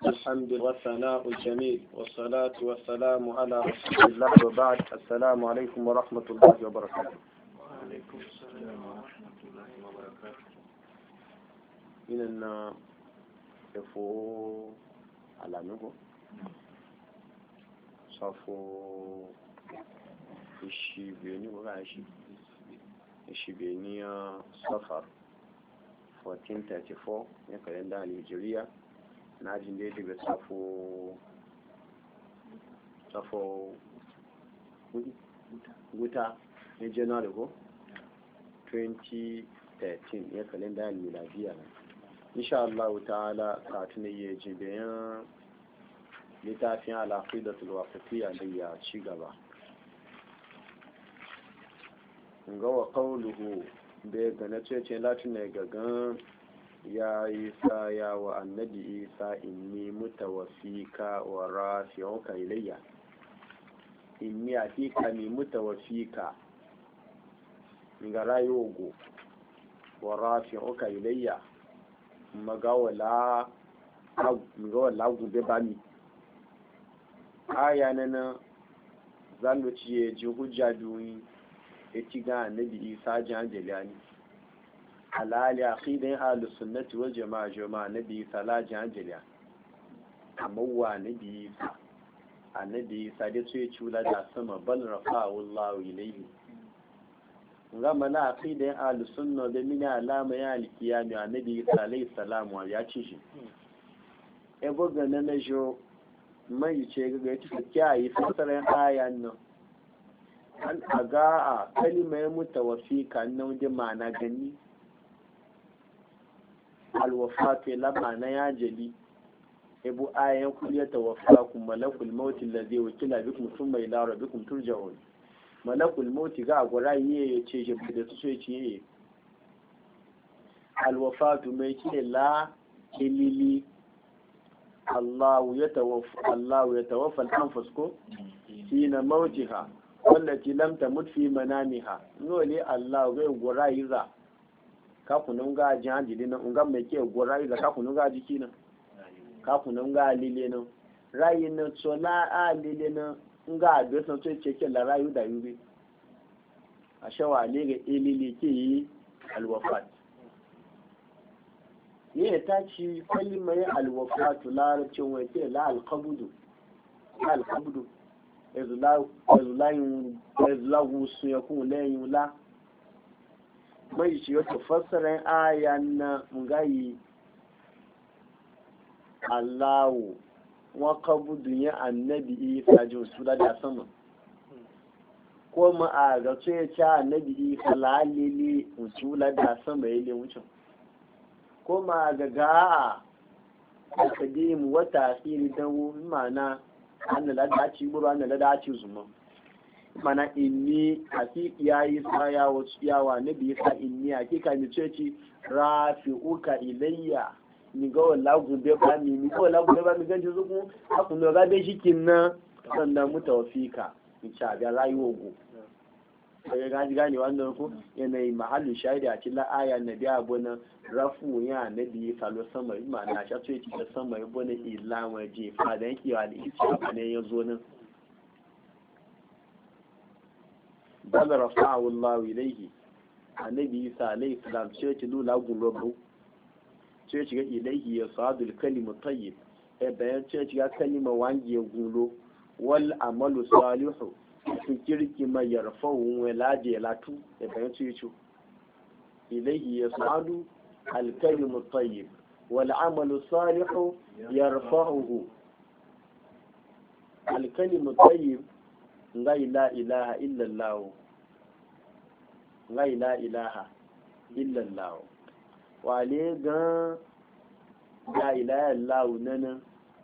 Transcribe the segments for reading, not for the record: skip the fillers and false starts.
الحمد والثناء الجميل والصلاة والسلام على رسول الله وبعد. السلام عليكم ورحمة الله وبركاته. وعليكم السلام ورحمة الله وبركاته. إننا يفو على نبو صفو الشيبيني وغاشي الشيبيني صفر 1434 من كالندا الهجرية. na jin da daga safo guta na january ko 2013 ya kalenda miladiya na insha Allah ta'ala katuna ya ji bayan littafin al-aqidatul wasatiyya da ya ci gaba ga wa qawluhu da ga na ce latin ne gagan ya isa ya wa annabi isa inni mutawaffika wa rafi'uka ilayya inni atika ni mutawaffika nga rayogo wa rafi'uka ilayya magawala gube bani aya nana zalo ciye ji hujja duyi etiga annabi isa jan jalani halali aqidan ahlus sunnati wal jamaa nabi salaji anjaliya amma wa nabi annabi sade ce cula da sama bal rafa'u Allah ilayhi ngama na aqidan ahlus sunna da min alama ya alkiyami annabi sallallahu salamu ya ci shi e boga na jo mai ce ga ta kiyaye fasaran ayan nan an aga a kalimar mutawaffika nan da ma'ana gani alwafatu lama na yajali ibu ayan kuliyata wafakum malakul maut allazi wakila bikum thumma ila rabbikum turja'un malakul maut ga gura yiye ce je da su sai ciye alwafatu mai ce la ilili Allah yatawaffa al-anfus ko hina mautiha wallati lam tamut fi manamiha nole Allah ga gura yiza kakunan ga jihajili nan ungan mai ke gora da kakunan ga jiki nan kakunan ga lile nan rayi nan tsola a lile nan nga abe san to ce ke la rayu da yube a shawa ne ga ilili ke yi alwafat ne ta ci kalmar alwafatu larabcin wai ke la alqabdu ezulayu sun yakun layin la mai shi wata fassarar ayan na ngayi Allahu wa qabudu ya annabi Isa jin sura da sama ko ma a ga ce ta annabi Isa lalili usula da sama yele wucin ko ma ga kadim wa tasiri dan mana annala da ci buru annala da ci zuma mana inni hakiki ya yi tsaya wasu yawa na biyu ka inni hakika ni ce ci rafi'uka ilayya ni ga wala gube ba ni ga wala gube ba mi ganji zuku aku no ga be shikin na sannan mutawfika in cha ga rayuwa go sai ga ji gane wannan ko yanayi mahallin shahidi a cikin aya na biya bona rafu ya nabi salo sama imana sha ce ci da sama bona illa waje fa dan kiwa da ita ne yazo nan bal rafa'u Allah ilayhi annabi Isa alayhi salam ce ci lula gulobu ce ci ga ilayhi ya sadul kalimu tayyib e bayan ce ci ga kalima wange gulo wal amalu salihu su kirki mai yarfa'u waladi latu e bayan ce ci ilayhi ya sadu al kalimu tayyib wal amalu salihu yarfa'uhu al kalimu tayyib la ilaha illallah la ilaha illallah wale gan la ilaha illallah nan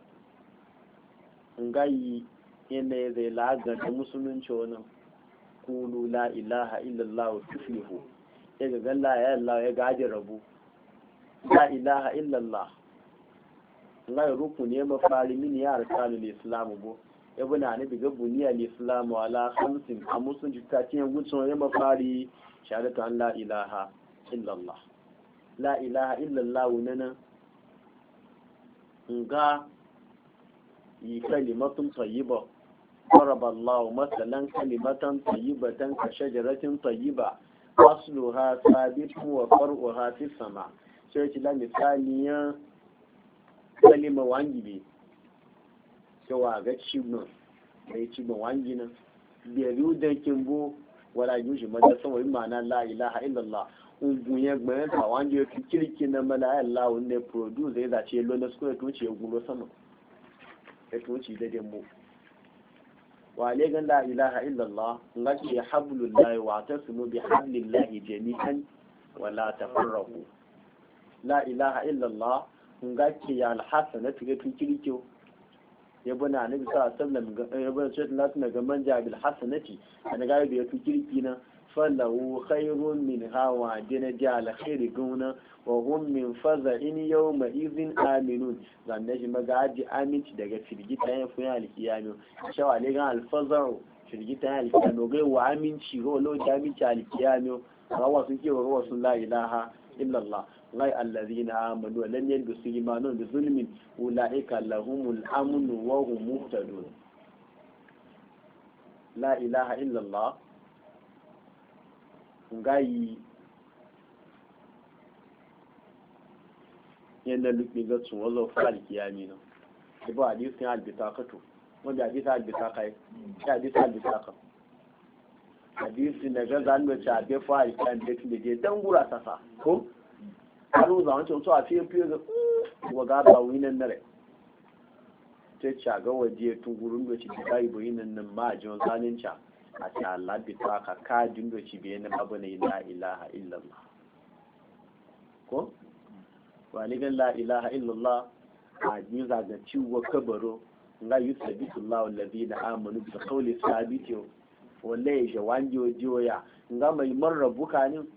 ngai yana zai laga da musulunci wannan kulu la ilaha illallah tuflihu ya ga la ilaha illallah ya gaji rabu la ilaha illallah ngai rukuni mafari min ya arkanul islam bo ibn anabi ga buniyar islamu ala khamsin a musulunci ta ce gutsun ya mafari shahadatu an la ilaha illallah nana nga yi kalimatun tayyiba ضرب الله مثلا كلمة طيبة كشجرة طيبة أصلها ثابت وفرعها في السماء sai ci la misaliyan kalima wangi ne cewa ga cibin mai cibin wangi nan biyar da kimbo wala yushi mada sama yin ma'ana la ilaha illallah ungun ya gbayan ta wangi ya fi kirki na mala'ayar lawun ne produce zai zace lona su ya tuci ya gulo sama ya tuci da dembo wale gan la ilaha illallah nga ke hablullahi wa tasmu bi hablillahi jami'an wala tafarraqu la ilaha illallah nga ke ya alhasanatu ga tukirkiyo ya bana annabi sallallahu alaihi wasallam ya bana sai Allah ga manja bil hasanati an ga ya tukirki na falahu khairun min hawa dina ja al khairi guna wa hum min faza'in yawma idhin aminun zanne shi magaji aminci daga firgita ya fuya alkiyami shawa le ga al faza'u firgita ya alkiyami ga wa aminci ro lo da aminci alkiyami rawa sun ce wa sun la ilaha illallah lai allazina amanu lam yalbisu imanuhum bi zulmin ulaika lahumul amnu wa hum muhtadun la ilaha illallah ngai yanda lukin ga tun wazo fali kiyami no ibo hadisin albitaqatu wanda hadisin albitaqa hadisin albitaqa hadisin da ga zan da ta be fali kan da ke dan gura sasa ko har za wancan so a fiye ga wa ga ba winan nare ta caga waje tun gurin da ci bai boyin nan ma jon zalinca a ta Allah bi ta ka din da ci bayan babu ne la ilaha illallah ko wani gan la ilaha illallah a ji zaga ciwo kabaro la yusabitu Allah alladhina amanu bi qawli sabiti wallahi jawanjo joya nga mai marrabuka ne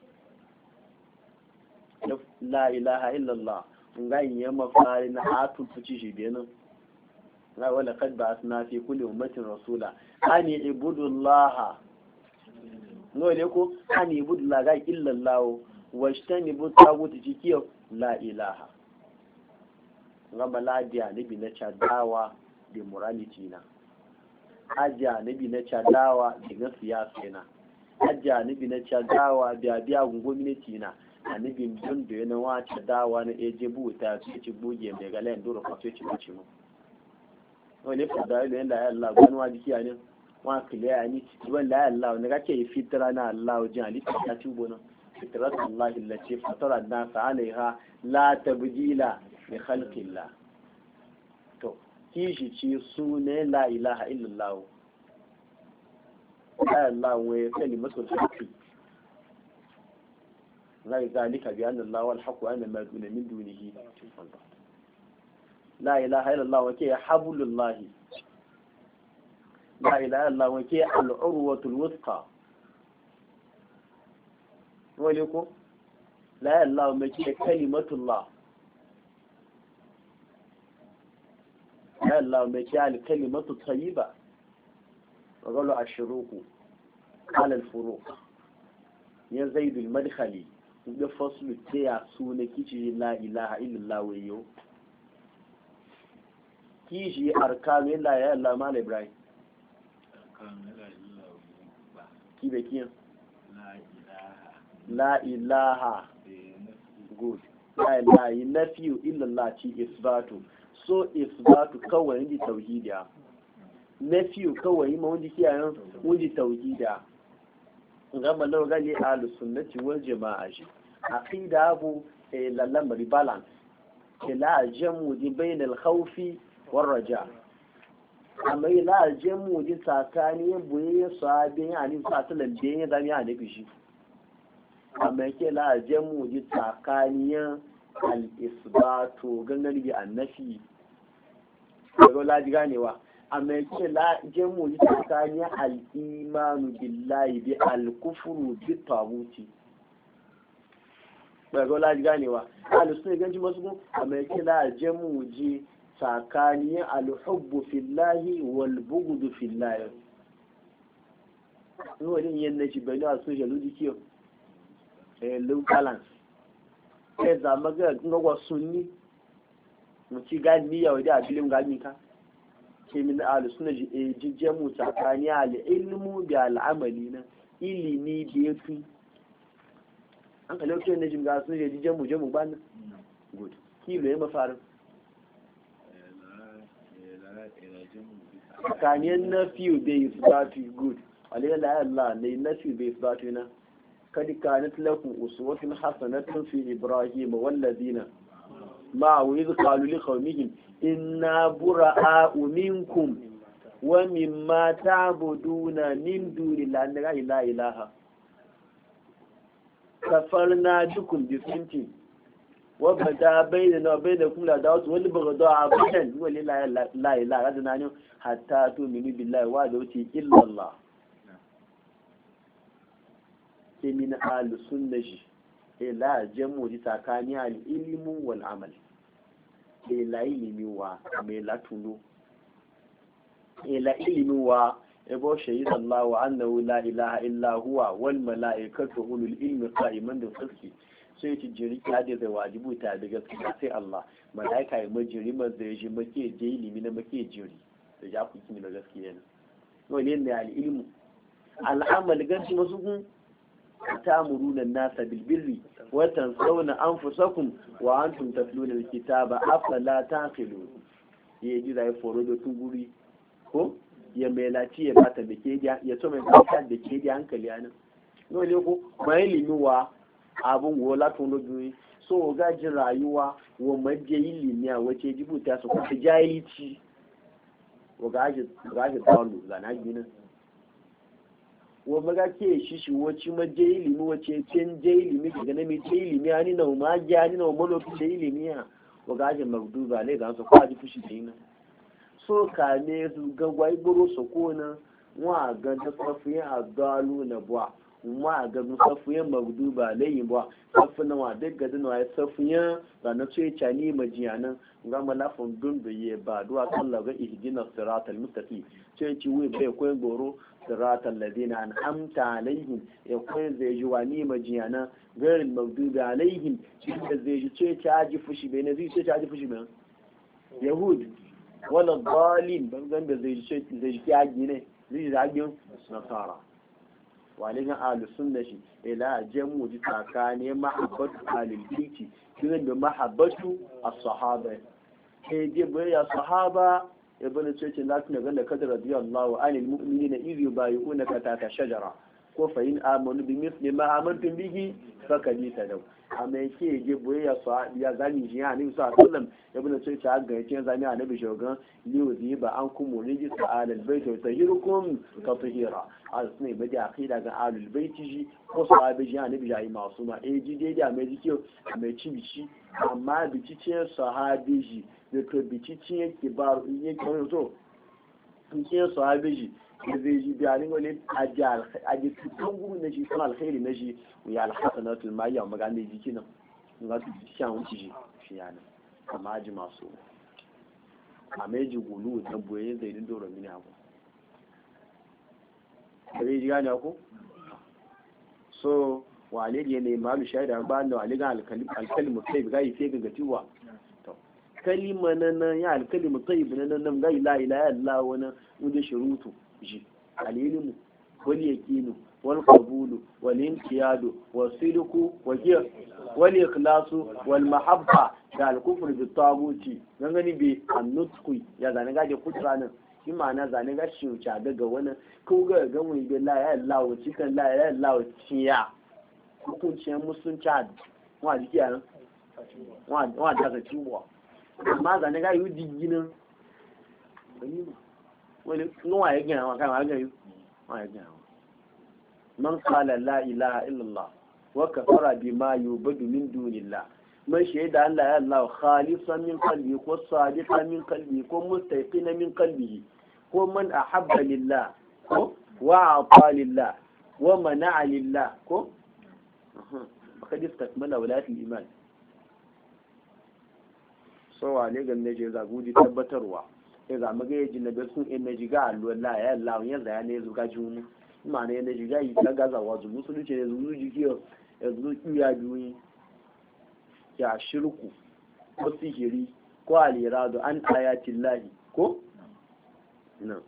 la ilaha illallah nga yi mafari na hatun fuci shi benin na wala kad ba asna fi kulli ummatin rasula ani ibudullah no le ko ani ibudullah ga illallah washtani bu taguti cikiyo la ilaha nga baladiya nabi na chadawa da morality na aja nabi na chadawa da siyasa na aja nabi na chadawa da biya gwamnati na annabin don da yana wace dawa na eje buta su ci buge mai galen dora kwaso ci mace mu wani fada da yanda ya Allah wani wa jikiya ne wa kiliya ni wanda ya Allah wanda kake yi fitara na Allah jin halitta ta tubo nan fitrat Allah allati fatara an-nas 'alayha la tabdila li khalqillah to kishi ci sune la ilaha illallah Allah wa kalimatul haqq لا ذلك بأن الله والحق وأن ما دون من دونه لا إله إلا الله وكي حبل الله لا إله إلا الله وكي العروة الوثقى ولكم لا إله إلا الله وكي كلمة الله لا إله إلا الله وكي الكلمة الطيبة وقالوا الشروق على الفروق يزيد المدخلي da faslu ce ya suna kici la ilaha illallah wayo kishi arkanu la ya Allah mal ibrahim arkanu la ilaha ba ki be kiyan la ilaha good la ilaha nafi illallah ci isbatu so isbatu kawai ndi tauhidiya nafi kawai ma wanda kiyayen wanda tauhidiya gama lau gali ahlus sunnati wal jama'a shi aqida abu lallamari balance la jamu di bain al khawfi war raja amma la jamu di tsakani boye sahabi yani satalan da da mi anabi shi amma ke la jamu di tsakani al isbatu gangan bi annafi ko la ji ganewa amma ke la jamu di tsakani al imanu billahi bi al kufru bi tabuti ba ga laji ganewa alusun ganji masu amma yake la jamu ji tsakani alhubbu fillahi wal bughdu fillahi no wani yin na shi bai da social logic low balance za maga ngwa sunni mu ci ga ni ya wada abilin ga ni ka ke min ahlus sunna ji jijjemu tsakani al ilmu bi al amali na ilimi da yafi an ka lokacin da jimga sun je jijjemu je mu ban good kilo ya mafarin tsakanin nafi da isbatu good alayhi la Allah ne nafi da isbatu na kad kanat lakum uswatun hasanatun fi ibrahim wal ladina ma wa idh qalu li qawmihim inna bura'a'u minkum wa mimma ta'buduna min dunillahi la ilaha kafarna bikum bi sinti wa bada bainana wa bainakum la da'watu wal baghdha abadan wa la ilaha illa huwa hatta tu'minu billahi wa la illa Allah ke min ahlus sunnah ila jamu tsakani al ilmu wal amal ila ilimi wa mai latuno ila ilimi wa ebo shahid Allah wa annahu la ilaha illa huwa wal malaikatu ulul ilmi qa'iman bil qisti sai ci jiri kade da wajibu ta da gaskiya sai Allah malaika ya majiri man zai ji make je ilimi na make jiri da ya ku kini da gaskiya ne wani ne al ilmu al amal ganci masu kun ta'muruna an-nasa bil birri wa tansawna anfusakum wa antum tatluna al-kitaba afala taqilun ye ji da foro da tuguri ko ya melaci ya bata da ke ya to mai bata da ke da hankali anan no le ko mai limiwa abun wola tun lobi so ga jin rayuwa wa maje ilimi a wace jibuta su ko jahilci wa ga ji dawo zana ginin wa maga ke shi wacce ma je ilimi wace cin je ilimi daga na mai je ilimi ani na ma je ani na ma lokacin da ilimi ya wa ga je magduba ne ga su kwaji fushi da ina so ka ne su ga gwai buru su ko na wa ga da safiyan adalu na bwa wa ga da safiyan magduba layin bwa safina wa daga da na safiyan da na ce cani majiyanan ga malafin dun da ye ba duwa sallah ga ihdina siratal mustaqim ce ci wai bai koyin goro siratal ladina an'amta alaihim ya koyin zai ji wani majiyana garin magdubi alaihim shi da zai ji ce ta ji fushi bai na zai ce ta ji fushi bai yahud wala dalin bangan da zai ji kyagi ne zai ji zagin nasara waligan ahlus sunna shi ila jamu ji tsakani mahabbatu ahlul baiti kiran da mahabbatu as-sahaba je bai ya sahaba ibn Taymiyyah lakin da ganda kadar radiyallahu anil mu'minina idh yubayyi'unaka tahta shajara ko fa in amanu bi mithli ma amantum bihi fakad tadaw amma yake je boye ya sahabi ya zani ji ya nabi sallallahu alaihi wasallam ibn Taymiyyah ga yake zani annabi shogan liuzi ba an kum rijis ala albayt wa tahirukum ka tahira asne badi aqida ga alul bayt ji ko sahabi ji annabi ya yi masuma ji dai mai jikiyo mai cibici amma bicicin sahabi ji da to bicicin yake ba yake wani to bicicin sahabi ji da zai ji bayanin wani aji tutun guru na shi sun alkhairi na shi ya alhassanatul mayya magana jiki nan ga su shan wuce shi yana amma aji masu a meji gulu da boye zai din doro mini abu da zai ji gane ku so wale da yanayi malu shaida ba da wale ga alkalimu kai ga yi sai ga tiwa kalima na ya alkalimu kai na nan ga ila ila ya Allah wani wanda shurutu ji alilmu wal yaqinu wal qabulu wal inqiyadu was sidqu wal ikhlasu wal mahabba da al kufru bi taguti gangani bi annutqi ya zane gaje kutra nan shi ma'ana zane ga shi uca daga wani ko ga mu bi la ya Allah cikin la ya Allah ciya hukuncin musunci wa jikiya nan wa daga ciwo amma zane ga yi diginin wani nuwa ya gina kan wa gari wa ya gina man qala la ilaha illallah wa kafara bima yubadu min dunillah man shaida an la ilaha illallah khalisan min qalbi ko sadiqan min qalbi ko mustaqinan min qalbihi ko man ahabba lillah ko wa ata lillah wa mana'a lillah ko fakad istakmala walatul iman so wale ganne je zagudi tabbatarwa sai za mu ga yaji na sun in na jiga Allah ya Allah ya zaya ne zuga junu ma ne na jiga yi ta gaza wa zulu su ce zulu jikiyo ya zulu kiya duyi ya shirku ko sihiri ko aliradu an ayatin lahi ko nan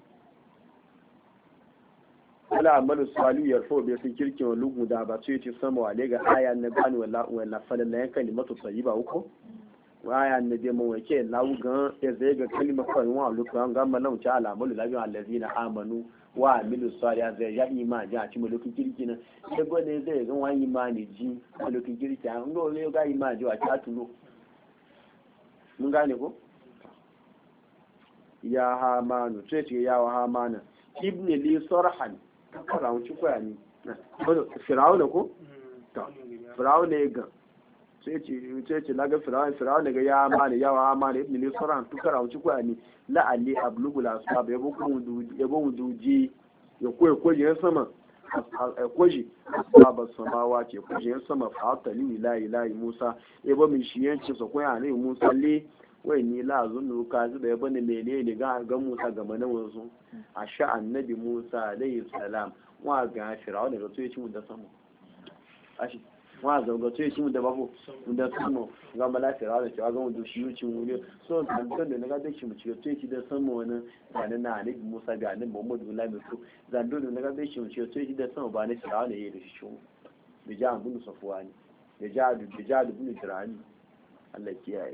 wala amalu salu yarfo bai sun kirkin wa lugu da ba su yi sama wa daga aya na bani wala falalla ya kalimatu tayyiba uku aya na dai mun wake lawu gan ya zai ga kalimar kawai wa lugu ga malan ta alamalu labi allazina amanu wa amilu salih zai ya imani a cikin lokacin kirki na da gode zai ga wani imani ji a lokacin kirki an go ne ga imani wa ta tulo mun gane ko ya hamanu sai ce ya hamana ibn li sarhan kara wuce koya ne firawuna ko firawuna ya ga sai ce laga firawuna ga ya hamana ya hamana ibn li sarhan kara wuce koya ne la'alli ablugul asbab ya bu duji ya koyi kwaje sama kwaje asbab samawa ce kwaje sama fa tali la ilaha musa ya ba min shiyanci sa koya ne musa le wai ni la zunnu ka zuba ya bane lele ne ga musa ga mana wanzu a sha annabi musa alayhi salam wa ga firawuna ga to yaci mun da sama ashi wa ga to yaci mun da babu mun da sama ga mala firawuna ce ga mun shi yuci mun ne so kan da ga da shi mu ce to yaci da sama wannan ba na annabi musa ga annabi muhammadu sallallahu alaihi wasallam zan do da ga da shi mu ce to yaci da sama ba na firawuna yayi da shi da ja bin safwani da ja bin jirani Allah kiyaye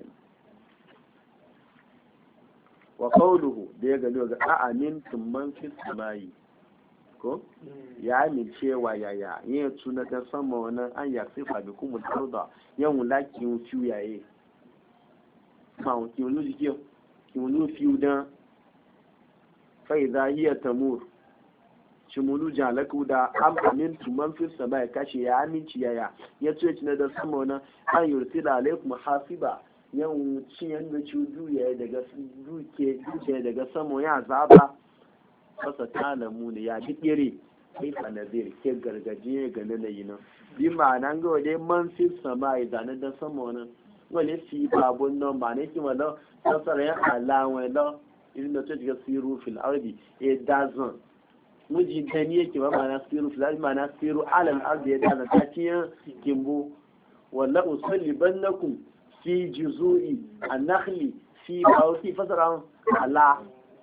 wa qawluhu da ya gano ga a'amintum man fis samai ko ya amince wa yaya yin tuna da sama wannan an ya sifa bi kumul arda yan laki un fiu yaye ma un ki ulu jiyo ki ulu fiu dan fa idha hiya tamur shimulu jalaku da amintum man fis samai kashi ya aminci yaya ya tuna da sama wannan an yursila alaikum hasiba yan ciyen da cuduya daga samo ya zaba fasa talamu ne ya dikire kai fanazir ke gargajiye ga nanayi nan bi ma'ana ga wade man fi sama ya zane da samo nan wale fi babun nan ba ne kima da kasar yan alawai da irin da ta jiga siru fil ardi ya dazan muji ta ne yake ba ma'ana siru fil ardi ma'ana siru alal ardi ya dazan ta ciyen kimbo wala usallibannakum fi juzu'i an-nakhli fi bawti fasara ala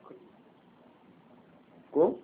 ko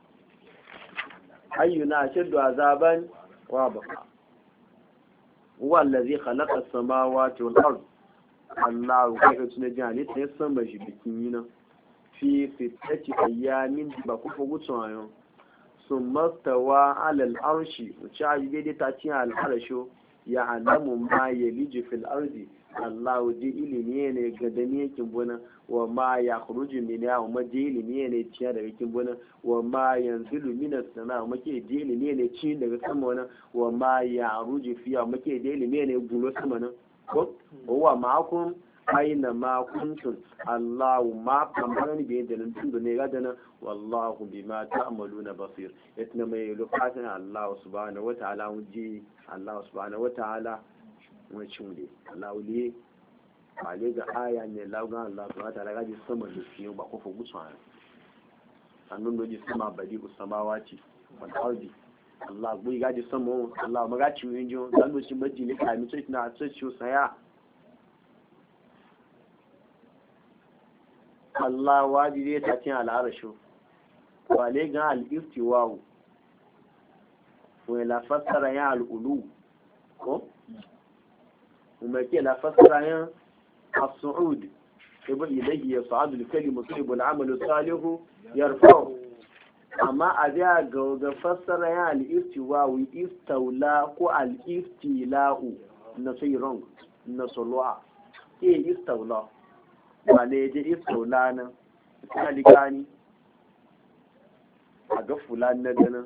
ayyuna shaddu azaban wa baqa huwa allazi khalaqa as-samawati wal ard Allahu kai tuna jani sai san ba shi bikin yina fi fitati ayyamin ba ku fugu tsayo summa tawa ala al-arshi wuce ayi ta ci al-arshu ya alamu ma yaliju fil ardi Allah ji ilimi ne ga dani yakin buna wa ma ya khuruju min ya ma ji ilimi ne ciya daga yakin buna wa ma yanzilu min as-sama ma ke ji ilimi ne ci daga sama wannan wa ma ya ruju fiya ma ke ji ilimi ne gulo sama nan ko wa ma'akum aina ma kuntum Allah ma kamar bi da nan tun ne ga dana wallahu bima ta'maluna basir yatna mai lokacin Allah subhanahu wa ta'ala wuji Allah subhanahu wa ta'ala wani cimde lauli ba le ga aya ne laugan Allah subhanahu wa ta'ala gaji sama da fiye ba kofa gutsuwa sannan doji sama badi usamawa ce wani ardi Allah bai gaji sama Allah magaci yin jiyo zan doci maji ne kami sai na sai saya Allah wajibi ta cin al'arashu ba le ga al-istiwa wani la fassara ya al'ulu ko kuma ke la fassara ya as-su'ud ibu ilayhi yas'adu al-kalimu tayyib al-'amalu salihu yarfa'u amma a ga fassara ya al-istiwa wa istawla ko al-istila'u na sai wrong na solwa ke istawla ba ne je istawla nan kalikani a ga fulani na ganin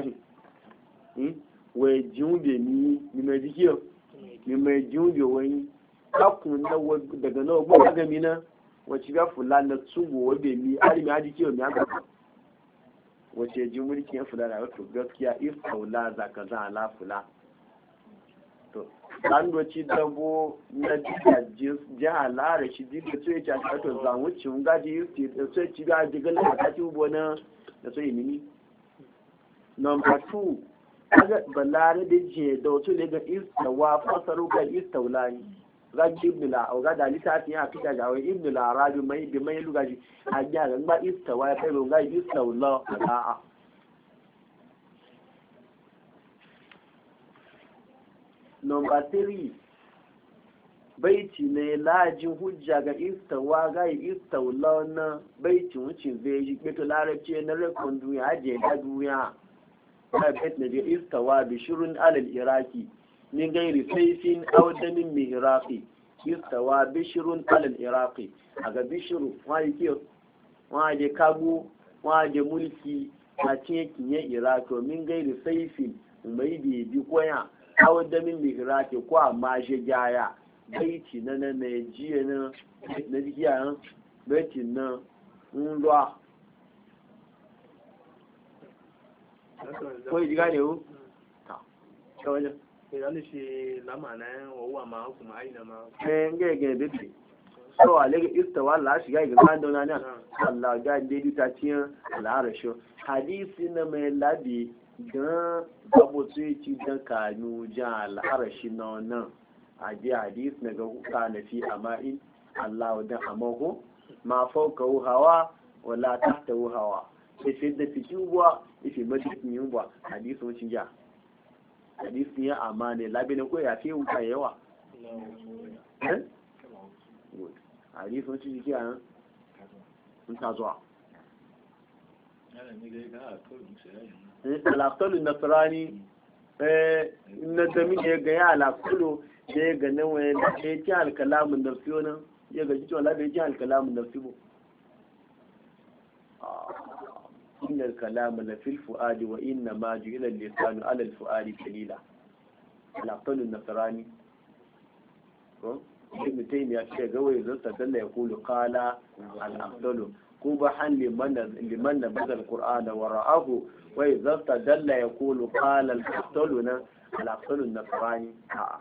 wai jiunbe ni mai jikiyo ni mai jiunbe wani kakun na daga nawa gbogbo gami na wacce ga fulani na tsugo wabe mi arimi a jikiyo mi aka wacce ji mulkin ya fulani a wato gaskiya istaula zaka za ala fula to an doci dabo na jiha lara shi jiga tsoye ci a to zamucin gaji yi tsoye ci gaji gana a kati ubo na da tsoye nini number 2 aga balare da je da wato ne ga istawa fasaru ga istaula ne ga ibn la ga da litafi ya fita ga wai ibn la arabi mai bi mai lugaji a ga ba istawa ya kai ga istawa la a'a number 3 baiti ne lajin hujja ga istawa ga istawa na baiti wucin zai yi beto larabci na rekon duniya je da duniya ba bait ne istawa bi shurun alal iraki min gairi saifin aw damin mihraqi istawa bishrun alal iraqi aga bishru wani kiyo wani kagu wani mulki a cikin kinye iraki min gairi saifin mai bi koya aw damin mihraqi ko amma je jaya baiti na jiya na jiya baiti na nlwa ko yi gane hu ta kawai idan shi lamana wa ma kuma aina ma ngege bebe so alega istawa la shiga ga kan dauna ne Allah ga dai ta ciyan al'arasho hadisi na mai labi ga babu sai ci dan kanu jan al'arashi na nan aji hadis na ga kuka na fi ama'in Allah wadan amahu ma fauka hawa wala tahta hawa sai da cikin buwa ife madikin yin buwa hadisi wucin ja hadisi ya amane labi na ko ya fi wuka yawa hadisi wucin jiki a nan sun ta zuwa alaƙalu nasarani na dami da ya gaya alaƙulu da ya gane wani da ya ci alkalamun da fiye nan ya gaji cewa labe ya ci alkalamun da fiye inda alkalamun da fil fu'adi wa inna ma ji ilal lisanu alal fu'adi kalila alaƙalun nasarani ibn taymiya ce ga wai zan sadalla ya kulu qala al-afdalu kubahan liman nabada al-qur'ana wa ra'ahu wa idza tadalla yaqulu qala al-afdalu al-afdalu an-nasrani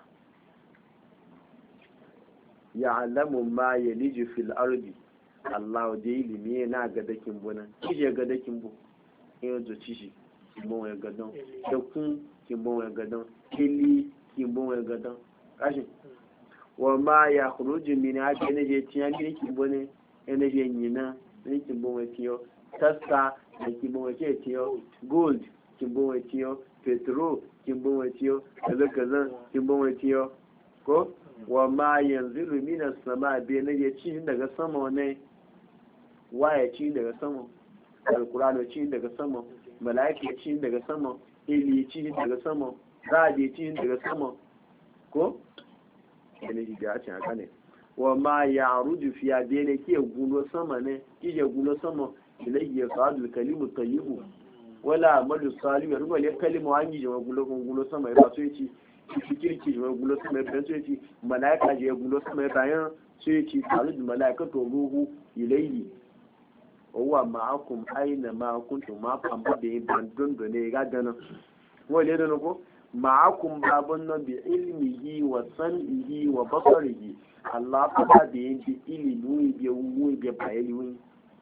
ya'lamu ma yaliju fil ardi Allah da ilimi yana ga dakin bunan kije ga dakin bu yanzu cishi kimbo ya gadon da kun kimbo ya gadon kili kimbo ya gadon kashi wa ma ya khuruju min hadi ne je tiyan ne kimbo ne ene je nyina ne kimbo ya tiyo tasta ne kimbo ya tiyo gold kimbo ya tiyo petrol kimbo ya tiyo kaza kimbo ya tiyo ko wa ma yanzilu min as-sama bi ne je ci daga sama ne waya ci daga sama alkurano ci daga sama mala'ika ci daga sama ili ci daga sama zaje ci daga sama ko ne ji ga cin haka ne wa ma ya'ruju fi adene ke gulo sama ne kije gulo sama ilayhi yaqadul kalimu tayyibu wala amalu salihu ruba le kalimu wangi je gulo sama ya so yaci fikirki je gulo sama ya so yaci mala'ika je gulo sama ya bayan so yaci taru da mala'ika to ruhu ilayhi wa ma'akum aina ma kuntum ma famba da bandon da ne ga dana wale da ko ma'akum babun nabi ilmihi wa san'ihi wa basarihi Allah ta da yin bi ilimi bi wuwi bi bayani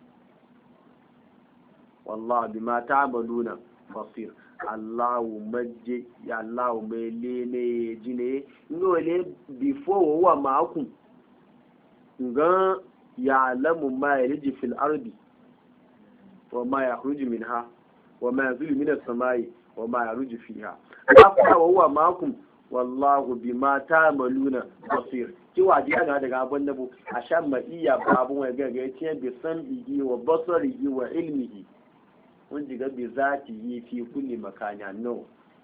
wallahi bima ta'maluna basir Allahu majji ya Allahu mai lene jine ngole before wa ma'akum ga ya'lamu ma yalji fil ardi وما يخرج منها وما ينزل من السماء وما يعرج فيها أفلا وهو معكم والله بما تعملون بصير ki waje ga daga abun nabu a shan maiya babun wai ga ga yace bi san'ihi wa basarihi wa ilmihi mun diga bi zati yi fi kulli makani no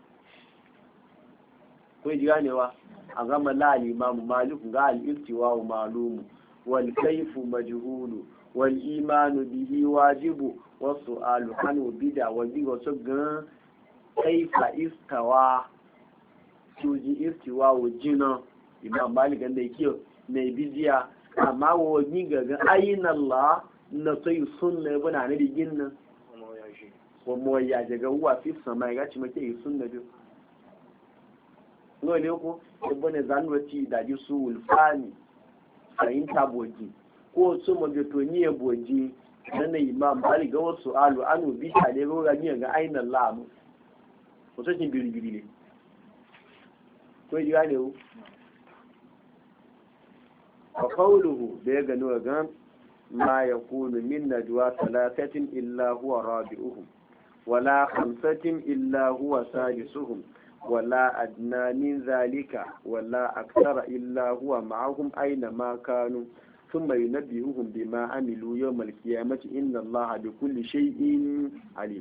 ko ji ganewa a gama la al-imam malik ga al-istiwa ma'lum wal kayfu majhulu wal imanu bihi wajibu wasu aluhanu bida wajen wasu gan kaifa istawa tuji istiwa wajina imam malik da yake mai bidiya amma wajen gagan ayin Allah na sai sunna ibn ne da ginnan wa moya daga uwa fi sama ya ci make yi sunna biyu no ne ko ibn zanwati da ji su ulfani fahimta boji ko su magatoniya boji na imam bari ga wasu alu anu bi ta ne ga gani ga aina lamu wato kin biri ne ko yi gane ku fa qawluhu da ya gano ga ma yakunu min najwa thalathatin illa huwa rabi'uhum wala khamsatin illa huwa sadisuhum wala adna min zalika wala akthara illa huwa ma'ahum aina ma kanu ثم ينبئهم بما عملوا يوم القيامة إن الله بكل شيء عليم.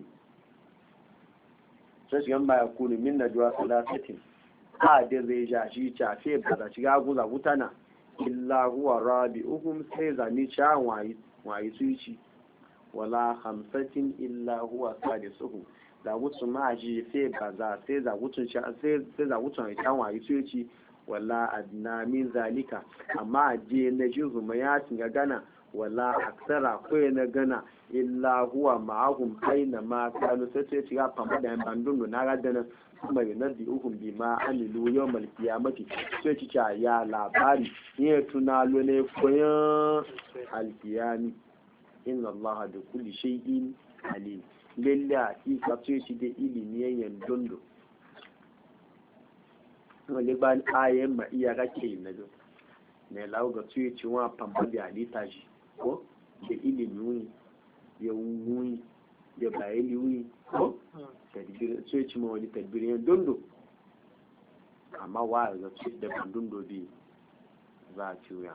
sai yamma ya kunu min najwa salasatin a da zai ja shi tafe ba da shiga guza gutana illa huwa rabi'uhum sai zani cha wayi suci wala khamsatin illa huwa sadisuhum da gutsu ma ji sai ba za sai za gutun sha sai za gutun cha wayi suci wala adna min zalika amma je na ji zuma ya tinga gana wala aksara ko na gana illa huwa ma'ahum aina ma kanu sai ce shiga fama da bandun na gadana kuma yanzu uhum bi ma amilu yawmal qiyamati sai ci ya labari ne tunalo ne koyan alqiyami inna allaha bi kulli shay'in alim lillahi ka ce shi da ilimi yan dondo wani ba ayen ma iya kake yin nazo ne lawo ga tuye ci wa famba da alita shi ko da ilimi ya wuyi ya bayani wuyi ko tadbir tuye ci ma wani tadbirin dondo amma wa ga tuye da dondo bi za a ci ya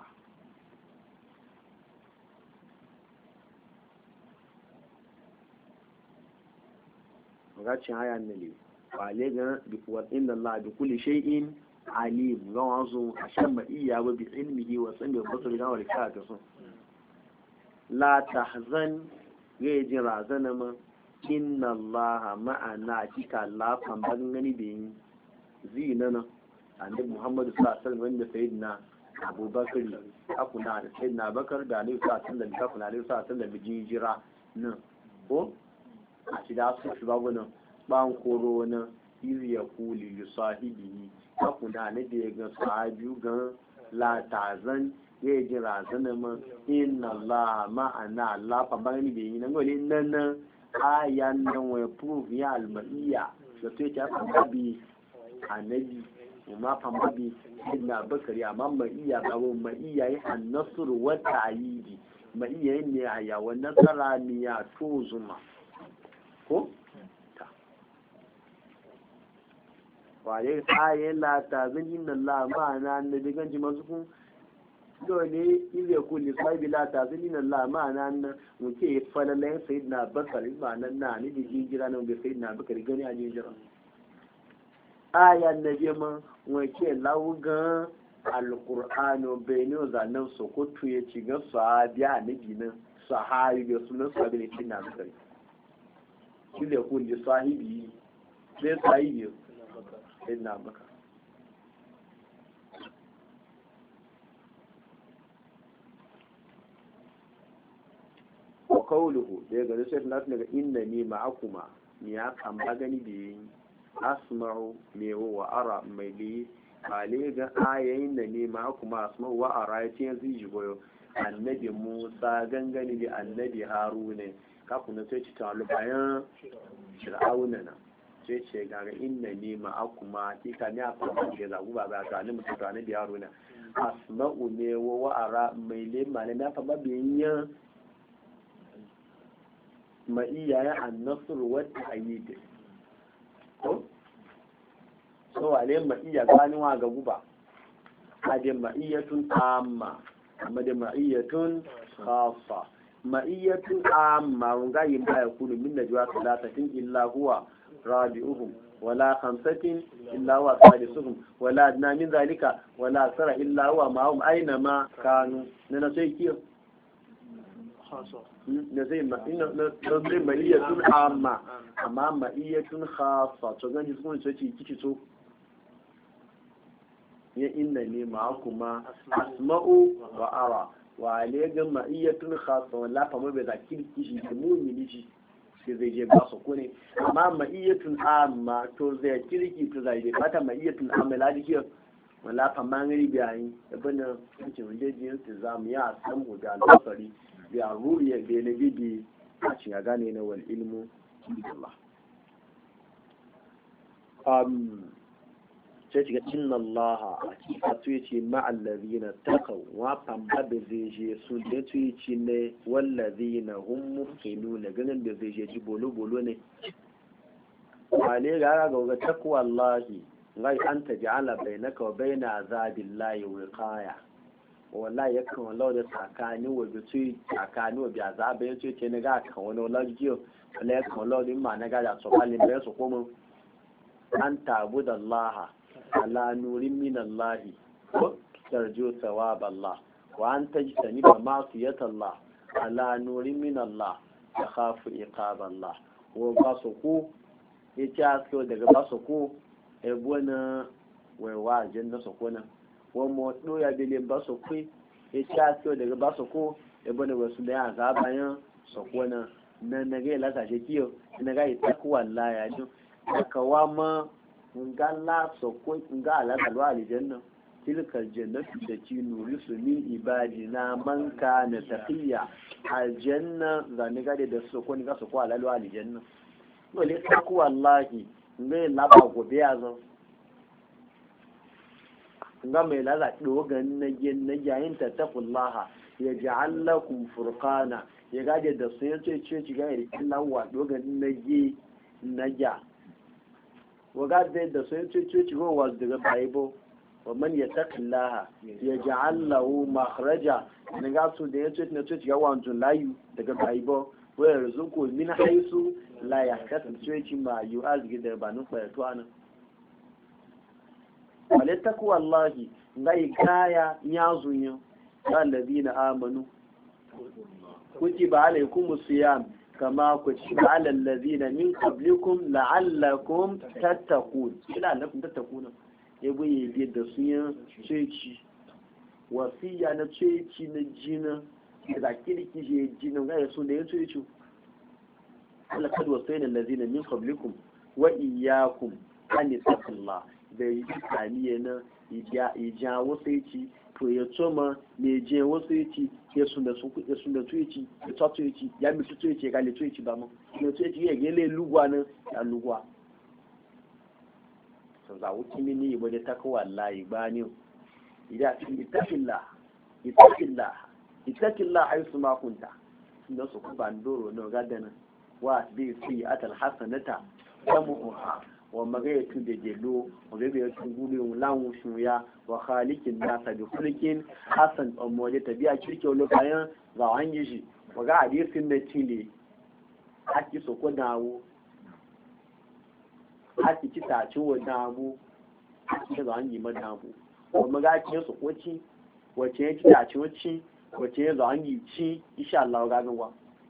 a ga cin haya ne wale ga wa inna Allah bi kulli shay'in alim ga wazo a shan maiya wa bi ilmihi wa sami wa basari ga walika ta sun la tahzan ga ji razana ma inna Allah ma'ana kika la fan bangani da yin zinana annabi Muhammad sallallahu alaihi wasallam wanda sayyidina Abu Bakar akuna da sayyidina Bakar da Annabi sallallahu alaihi wasallam akuna da sallallahu alaihi wasallam jira nan ko a ci da su babu nan ban koro na izi ya kuli li sahibi ka kuna ne da ya ga sahabi gan la tazan ya ji razana ma inna Allah ma'ana Allah fa bani be yin ngoli nan ayan nan wa proof ya almaiya da to ta fa bi annabi kuma fa bi inna bakari amma maiya babu maiya yi an-nasr wa ta'yidi maiya ne aya wa nasara ni ya tuzuma ko waye tsaye lata zan yi nan la ma'ana na digan ji masu kun dole ile ku li sahibi lata zan yi nan la ma'ana na muke falalayen sayyidina bakar ma'ana na ni da jinjira nan bai sayyidina bakar gani a jinjira aya na je ma wace laugan alqur'ano bayno zanan sokoto ya ci ga sahabiya nabi nan sahabi da sunan sahabi ne sayyidina bakar ile ku li sahibi sai sahibi sayyidina bakar wa qawluhu da ga sai na daga innani ma'akuma ya kan magani da yin asma'u me wa ara mai li ale ga ayayin da ne ma'akuma asma'u wa ara ya ce zai goyo annabi Musa gangani da annabi Haruna kafin sai ci ta bayan Fir'auna na sai ce ga inna ne ma'akuma kika ne a fara da zagu ba ba ta annabi ta annabi Haruna asma'u ne wa ara mai le ma ne na fa ba biyan ma iyaye an-nasr wa ta'yid so wale ma iya gani wa ga guba ade ma'iyatun amma amma da ma'iyatun khassa ma'iyatun amma wanga yin baya kullu min najwa salatatin illa huwa rabi'uhum wala khamsatin illa huwa sadisuhum wala adna min zalika wala asara illa huwa ma'hum aina ma kanu nana sai kiyo na zai ma'iyatun amma amma ma'iyatun khassa to ganji sun ce kici so ya inna ne ma'akuma asma'u wa ara wa alega ma'iyatun khassa wala fa mabe da kirki shi da mu'mini shi sai zai je ba su kone amma ma'iyatun amma to zai kirki to zai je fata ma'iyatun amma la dike wala fa mangari biyayi ibn cikin wanda jin zamu ya san mu da alfari biya ruya da ne bibi a cikin gane na wal ilmu billah sai shiga inna Allah a tuyi ma'allazina taqaw wa pamba da zai je su da tuyi ne wallazina hum muhsinun ganin da zai je ji bolo bolo ne wale ga ga takwa Allah ngai an taj'ala bainaka wa baina azabillahi wiqaya wallahi yakan wallahu da tsakani wa da tuyi tsakani wa bi azabe yace ce ne ga kan wani wallahi jiyo wallahi kan wallahu din ma na ga da so kalin bai su kuma an tabudallaha ala nurin min Allah ko tarju thawab Allah wa an tajtani ba ma'siyat Allah ala nurin min Allah takhafu iqab Allah wa basuku yace asko daga basuku e bona wa janna sokona wa mo do ya bele basuku yace asko daga basuku e bona wasu da azabayan sokona nan nage la ta je kiyo naga itaku wallahi ya jo kawama nga la sokko nga ala kalwa aljanna tilka aljannatu allati nurisu min ibadina man kana taqiya aljanna zani gade da sokko ni ga sokko ala aljanna wale taku wallahi ngai laba gobe yazo nga mai lala dogan na yayin taqullaha yaj'al lakum furqana ya gade da sun yace ce ga irin lawa dogan na ja وقال ده سيتي هو واز ده بايبو ومن يتق الله يجعل له مخرجا نقال سو ده يتي يوان جلايو ده بايبو ويرزقه من حيث لا يحتسب سيتي ما يؤذي ده بانو فيتوانا ولتقوا الله ngai kaya nyazunyo alladhina amanu kutiba alaykumus siyam kama kutiba ala alladhina min qablikum la'allakum tattaqun la'allakum tattaquna yabo yi da suyan ceci wasiya na ceci na jina da kirki je jina ga su da yace yace Allah kad wasayna alladhina min qablikum wa iyyakum an tattaqullah da yi kaniye na ija wasaici to ya tsoma ne je wasaici ya sunda tuici ya tatuici ya mitu tuici ga le tuici ba mu ne tuici ya gele lugwa na ya lugwa so za wuki mini ibo da takwa wallahi ba ne ida ittaqillah haythu ma kunta inda su ku bandoro no gadana wa bi fi atal hasanata tamuha wa magayatu da jelo wa gabe ya tungulu lawun shuya wa khaliqin nasa bi khaliqin hasan umma tabi'a kirke wala bayan za an yi shi wa ga hadisin da cile haki so ko dawo haki ci ta ci wa dawo haki da an yi madawo wa maga ci so ko ci wace ya ci ta ci wace wace za an yi ci insha Allah ga gawa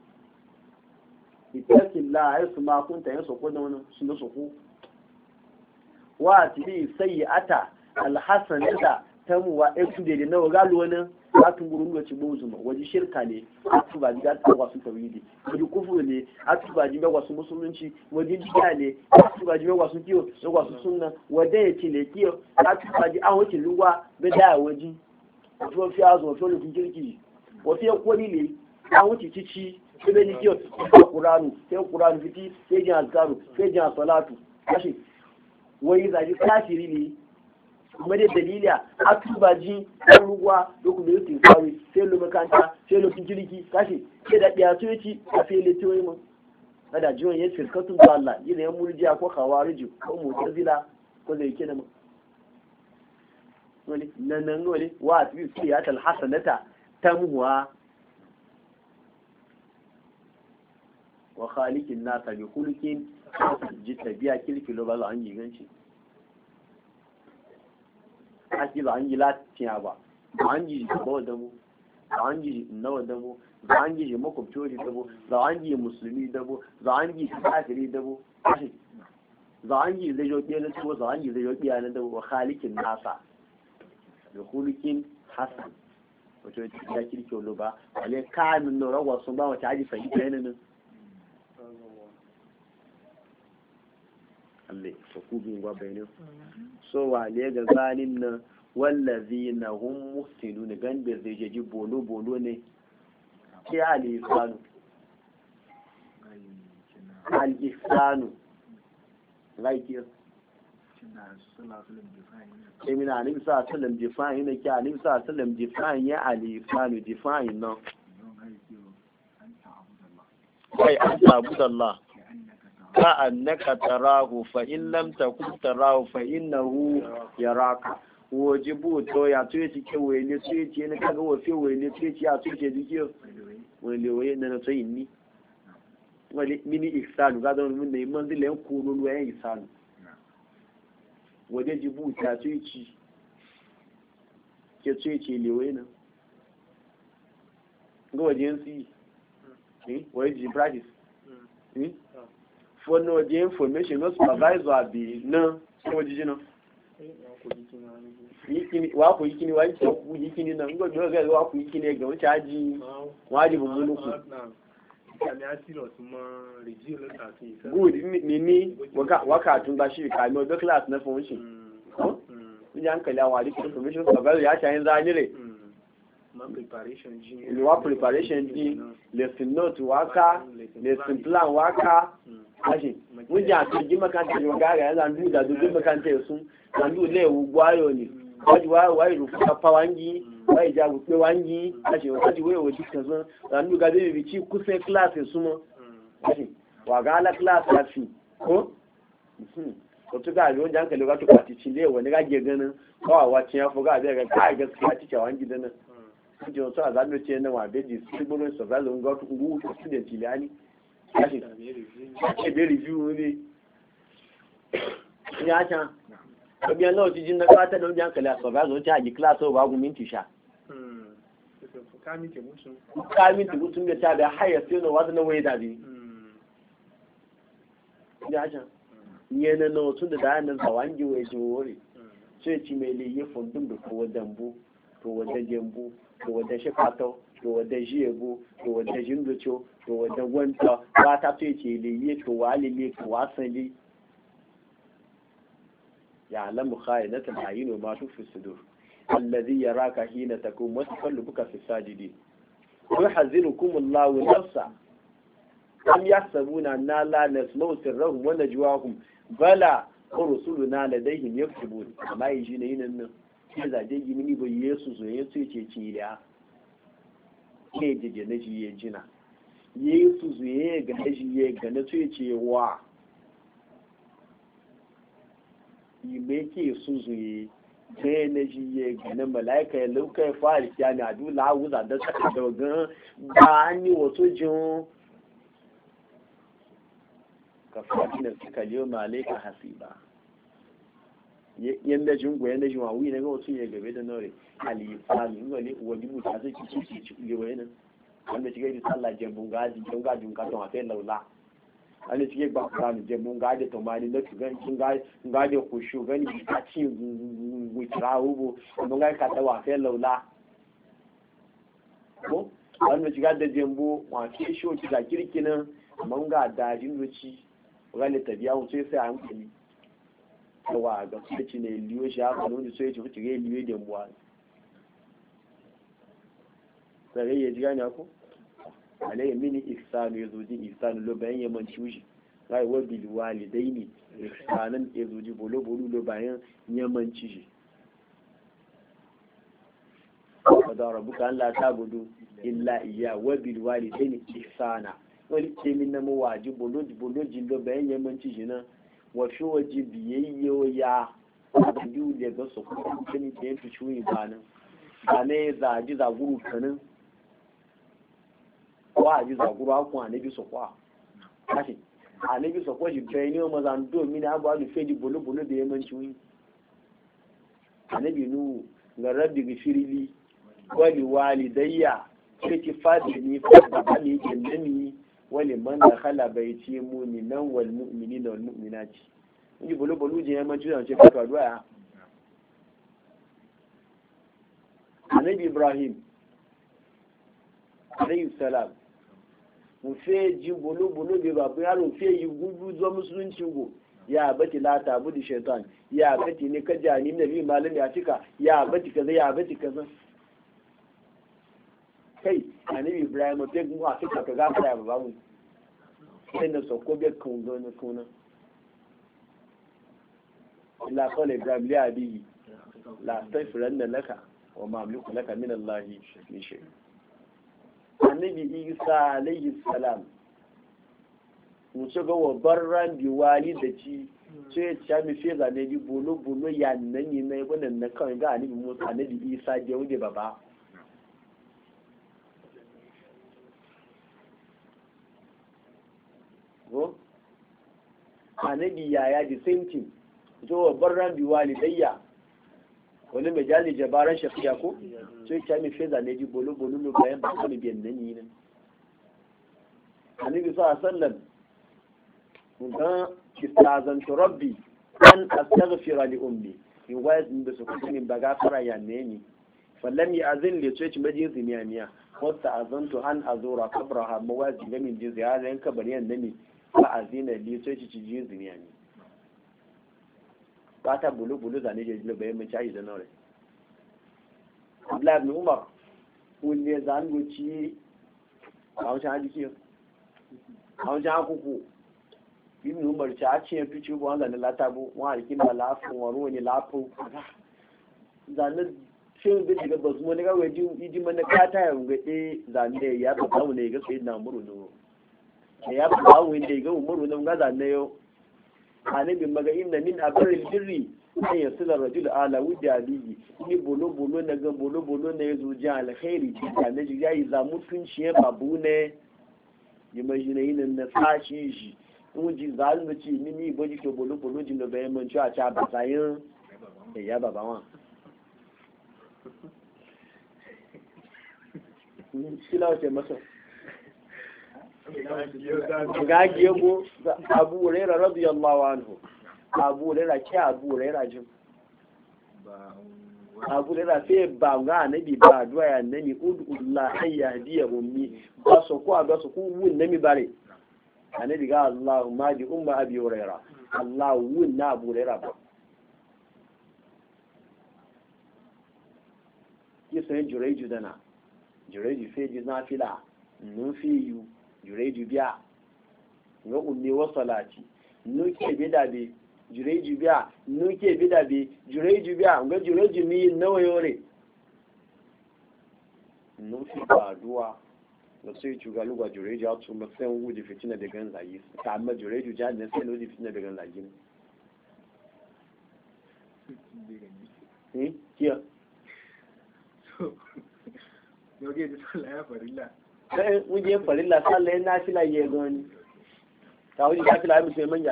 ittaqillah aysu ma kunta yaso ko da wannan sun so ko wa tibi sayyi'ata alhasanata tamuwa ekude da nawa galo wani atun gurun da cibo zuma waje shirka ne atu ba diga ta wasu tawhidi waje kufuru ne atu ba diga wasu musulunci waje diga ne atu ba diga wasu kiyo da wasu sunna waje ya tile kiyo atu ba di an wace luwa be da waje to fi azo to lu kirki wa fi kodi ne an wuce cici be ni kiyo Qur'anu fiti sai jin azkaru sai jin salatu kashi wai zaji kafiri ne kuma da dalili a tubaji ɗan ruwa lokacin da yake kawai sai lo makanta sai lo kirki kashi sai da ɗiya to yaci a fele toyi mu kada jiwon ya firkatun da Allah yana yan murjiya ko khawariji ko mu'tazila ko zai yake da mu wani nan wani wa fi siyatal hasanata tamhuwa wa khaliqin nasa bi khuluqin ji tabiya kirkilo ba za an yi ganci ake ba an yi latiya ba ba an yi ba da mu ba an yi nawa da mu za an yi makwabci da mu za an yi musulmi da mu za an yi kafiri da mu za an yi zai jokiya na tuwo za an yi zai jokiya na da wa khaliqin nasa bi khuluqin hasan wato ya kirkilo ba wale kamin nora wasu ba wata aji fahimta yana Allah ko kubin gwa bayanin so wale ga zanin nan wallazina hum muhsinun gande zai je bolo bolo ne ke al-ihsanu mina annabi sallallahu alaihi wasallam define ne ki annabi sallallahu alaihi wasallam define ya alifanu define no kai an ta'budallah ka annaka tarahu fa in lam takun tarahu fa innahu yaraka wajibu to ya tuye cike wele tuye ce ne kaga wafe wele tuye ce ya tuye dike wele waye na sai ni wale mini ihsanu ga don mun ne manzilen kululu ya ihsanu waje jibu ta tuye ci ke tuye ce lewe na ga wajen si waje ji practice for no the information no supervisor abi na ko jijina yikini wa ko yikini wa ko yikini na ngo do ga wa ko yikini ga won chaji wa di bu muluku good ni waka tun ba shi ka no do class na fon shi ko ni an kala wa di information supervisor ya cha yin zanire preparation ji lesson note waka lesson plan waka ashi mun ja ta ji makanta ji ga ga zan du da du makanta sun zan du le ugwayo ni waji wa rufu ka pawangi wai ja ku pe wangi ashi waji we wo dikka zan zan du ga bi ci kusa class su mo ashi wa ga la class afi ko ko to ga yo jan kale ga to pati ci le wani ga ge ganin ko wa ci ya fuga da ga kai gaskiya ci wangi da nan kuje wasu a zaɓe ce na wabe ji sibirin surveillance ga ngu student ilani kashi ake bai review ne ya can ɗabiyan nawa ci jin na kawata da wajen kala surveillance ta haji class ba gu minti sha kamin mutum da ta da haya sai na wasu na waye dabi ya can yana na wasu da dayanin zawangi waye ji wuri sai ci mai liye fundun da kowa dambu to wadda gembu to wadda shekato to wadda jiyego to wadda jindocho to wadda gwanta ba ta ce ce liye to walile to wasali ya alamu khayinata bayinu ma tu fi sudur alladhi yaraka hina takum wa taqallubuka fi sajidin yuhazzirukum Allahu nafsa am yahsabuna anna la nasma'u sirrahum wa najwahum bala rusuluna ladayhim yaktubun amma yi ne yin nan sai zaje gini ni bai yesu zo yesu ce ciliya ke jeje na ji ye jina yesu zo ye ga ji ye ga na ce wa yi me ke su zo ye sai na ji ye ga na malaika ya lauka ya fara kiyami a dula wuza da saka da gan ba ni wato jin ka fadina suka liyo malaika hasiba yanda jingo yanda jinwa wi na ga wasu ya gabe da nore alifani ngole wadi mu ta sai ci lewaye nan wanda ci ga sallah jambun gaji don gajin ka to akai laula wanda ci ga ba jambun gaji to mali da ga kin ga ku shu gani ka ci witra ubo don ga ka ta wa kai laula ko wanda ci ga da jambu wa ke sho ci ga kirkinan mun ga dajin ruci ga le tabiya mu sai sai hankali wa ga su ci ne liyo shi haka wani so ya ci kuci gai liyo da muwa sai ya ji gani ako alayya mini ihsanu ya zoji ihsanu lo bayan ya manci wushi rai wa bil walidaini ihsanan ya zoji bolo bolo lo bayan ya manci shi da rabbuka an la tabudu illa iyya wa bil walidaini ihsana wani ce min na mawajibu bolo lo bayan ya manci shi na wasu waje biyayyo ya biyu da ga su kuma kini da yanki shuyi banin ba ne zaji zaguru kanin wa ji zaguru akun anabi su kwa kashi anabi su kwa shi bai ne ma zan do mini abu alu feji bolo bolo da yaman shuyi anabi nu ga rabbi gifirili wali walidayya sai ki fadi ni fadi ba ni jannami wani man da khala bai ce mu'minan wal mu'minina wal mu'minati inji bolo bolo je man tuya ce ka addu'a ya annabi ibrahim alayhi salam mu fe ji bolo bolo be babu yaro fe yi gudu zo musulunci go ya bati la tabudu shaytan ya bati ne ka jani nabi malam ya tika ya bati kaza ya bati kaza kai annabi ibrahim te gun a fika ka gafara ya babu sai na soko be kun zo na kuna illa qala ibrahim li abihi la astaghfiranna laka wa ma amliku laka min Allah min shay. Annabi Isa alayhi salam mun ce ga wa barran bi walidati sai ya mi fe zane di bolo bolo ya nan ni mai wannan na kawai ga annabi Musa annabi Isa je wuce baba ko annabi yaya di same thing to wa barran bi walidayya wani mai jali jabaran shafiya ko sai ya mi fe zane di bolo bolo no bayan ba ko biyan nan ni nan annabi sallallahu alaihi wasallam ga istazantu rabbi an astaghfira li ummi in wayar da su kuma min baga fara ya ne ni fallam ya azin li ce majin zimiya wasta azantu an azura qabraha mawazi ga min jin ziyara yanka bariyan nani fa azina li ce ci jin zimiya ni ba ta bulu bulu zane je jilo bayan mun tayi da nore Abdullah ibn Umar wanda zan goci a wancan hadisi a wancan kuku bin numar ci a cikin fice bu wanda na latabo wani alkin da lafin wani wani lafin zane shirin da daga basu wani gawai idi mana kata ya rungaɗe zane ya fi kawo ne ga tsaye na muru ne ya fi kawo ne ga umaru na ga zane yau a nabin magayin na min abarin birri an yasu da rajul ala wuce aliyu ni bolo-bolo na ga bolo-bolo na ya zo ji alkhairi da na ji ya yi zamutunci ya babu ne yi mai jinayi na sashi shi ji zalunci ci mini boji to bolo bolo jin da bayan mun ci a ca ba sayin ya baba wa kila wace masa ga gego Abu Hurairah radiyallahu anhu Abu Hurairah ke Abu Hurairah jin Abu Hurairah sai ba ga annabi ba duwa ya annabi udullah ayyadiya ummi ba so ko ga so ku wun nami bare annabi ga Allah ma di umma abi huraira Allah wun na abu huraira ba kisan jureju dana jureju feji na fila nun fiyu jureju biya ga ummi wa salati nuke bidabe jureju biya nuke bidabe jureju biya ga jureju mi nawa yore nun fi ba duwa da sai cuga lugwa jureju a tun mafiyan wuji fitina da gan zagi ta amma jureju jihar na sai wuji fitina da gan zagi ne kiya yauke da sallah ya farilla ɗaya wuje farilla sallah ya nafila ya gani ta wuji nafila ya musu ya manja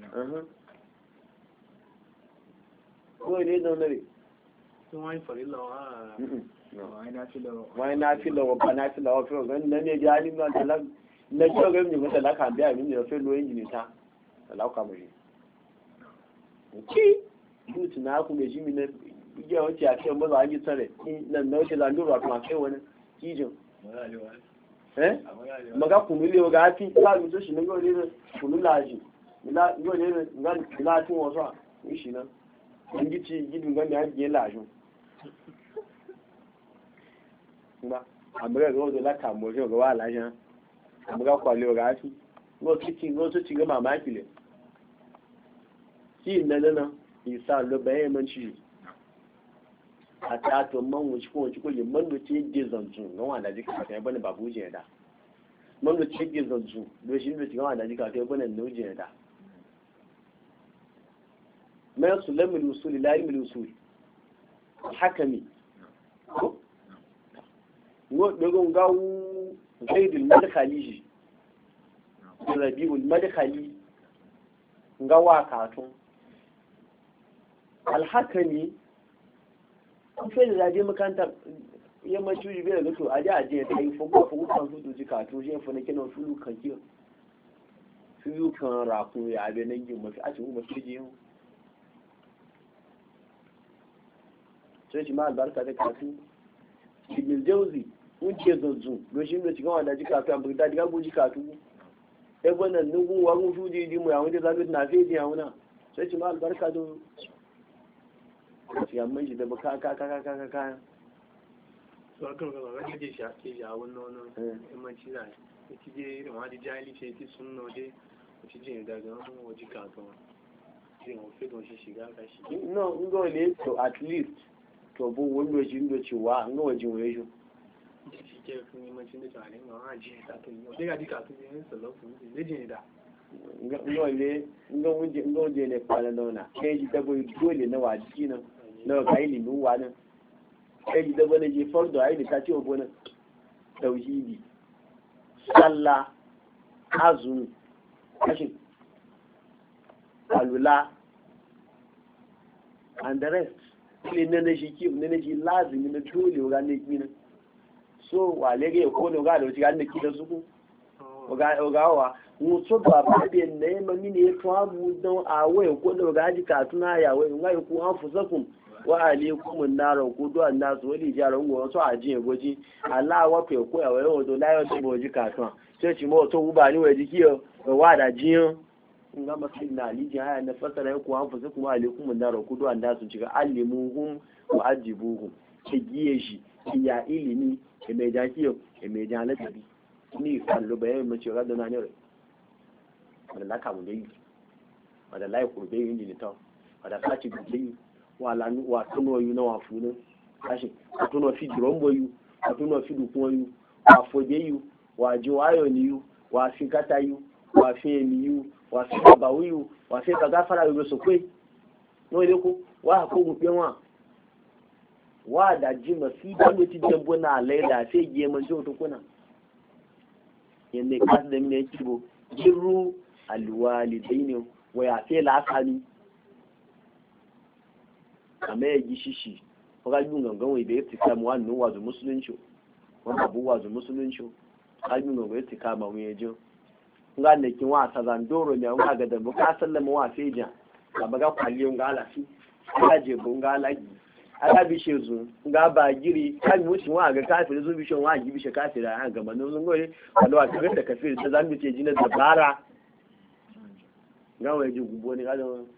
ko ne da wani sun wani farilla wa wani na fi lawa ba na fi lawa fi wani na ne biya ni ma talak na kyau ga mi mata laka biya min da fi lo injini ta talaka mu shi ki mutu na ku me shi mi na ya wuce a kai maza an yi tsare nan na wuce landura kuma kai wani kijin maga kunu le ga fi ba mi to shi ne go le kunu laji mila go le mila tun waso ni shi nan ingici gidin ga mi an je laju ba amurka ga wadda laka moshe ga wa lashen amurka kwale ga fi wasu ci ga mamaki ne ki na nana isa lo bayan manci a tato man wuce ko wuce ko yi man da ce ge zanzu ga wanda jika ka kai bane babu je da man da ce ge zanzu do shi da ci ga wanda jika kai bane no je da ma sulamul usul la ilmul usul hakami dogon gawo zaidul madkhali rabiul madkhali gawa katun alhakami an fi da zaje makanta yammaci uji bai da to aje aje ta yi fugu fugu kan su duji katun shi fa nake nan fulu kan kiyo fulu kan rafu ya abe nan yin mafi a cikin mafi jiyo sai shi ma albarka da katun ibn jauzi wuce zanzu lokacin da cikin wanda jika fi amfani da diga guji katu sai wannan nugun wagun shuji di mu yawon da zaɓi na fi ji yawuna sai ci ma albarka don yamman shi da ba ka so akan gaba wani je shi ake ja wannan wannan imanci da ya ci je irin wani jahili ce ti sun node ya ci je daga wani waje katu irin ofe don shi shiga ka shi no ngo le to at least to bu wando shi ndo ci wa ngo wajin waye shi ke fún imancin da tare ma ha ji ta to yi daga dika to yin salafu ne je da ngo le ngo je ne kwala nona kai ji dabo dole na waji nan na ga ilimi wa nan kai ji dabo ne ji fardo ai da ta ce obo nan tauhidi sallah azumi kashin alula and the rest ile nene shi ki nene shi lazimi na dole ga ne kina so wa lege ko no ga da shi ga ne kida su ga wa mu so ba ba de ne ma mini to abu don awe ko da ga ji ka tuna ya we ngai ku an fusakum wa alaikum an-nar ku do an-nas wali jaran go so aji goji Allah wa pe ko ya we o do layo to boji ka tun sai ci mo to uba ni we ji kiyo wa da jiyan nga masu na alijin haya na fasara ya kuwa fasa kuma alaikum da roku do anda sun cika alimuhum wa ajibuhum ke giye shi ya ilimi ke mai jakiyo ke mai jalatabi ni kallo bayan mu ce radda na ne wala laka mu dai wala lai ku dai yin ni to wala kaci dai wala nu wa tuno yu na wa funu kashi tuno fi drombo yu tuno fi dukun yu wa foje yu wa jiwayo ni yu wa fikata yu wa fi emi yu wa fi baba wiyu wa fi ka gafara yu so pe no ile ko wa ko gu pe wa da ji masi da ne ti dembo na le da fe je man jo to kuna yende ka da mine kibo jiru alwalidaini wa ya fe la sani ame ji shishi ko ga yu ngan we be ti ka mu wa nu wa zu musulunci wa abu wa zu musulunci ka yu ngan we ti ka ma we jo nga ne kin wa sazandoro ne wa ga da buka sallama wa feja ka baga kwaliyo nga lafi ka je bu nga lagi aka bi shezu nga ba giri kan mushi wa ga kafiri zu bi shon wa gi bi she kafiri an ga manon zun gore wala wa ga da kafiri da zan ce jina da bara nga wa ji gubo ne ga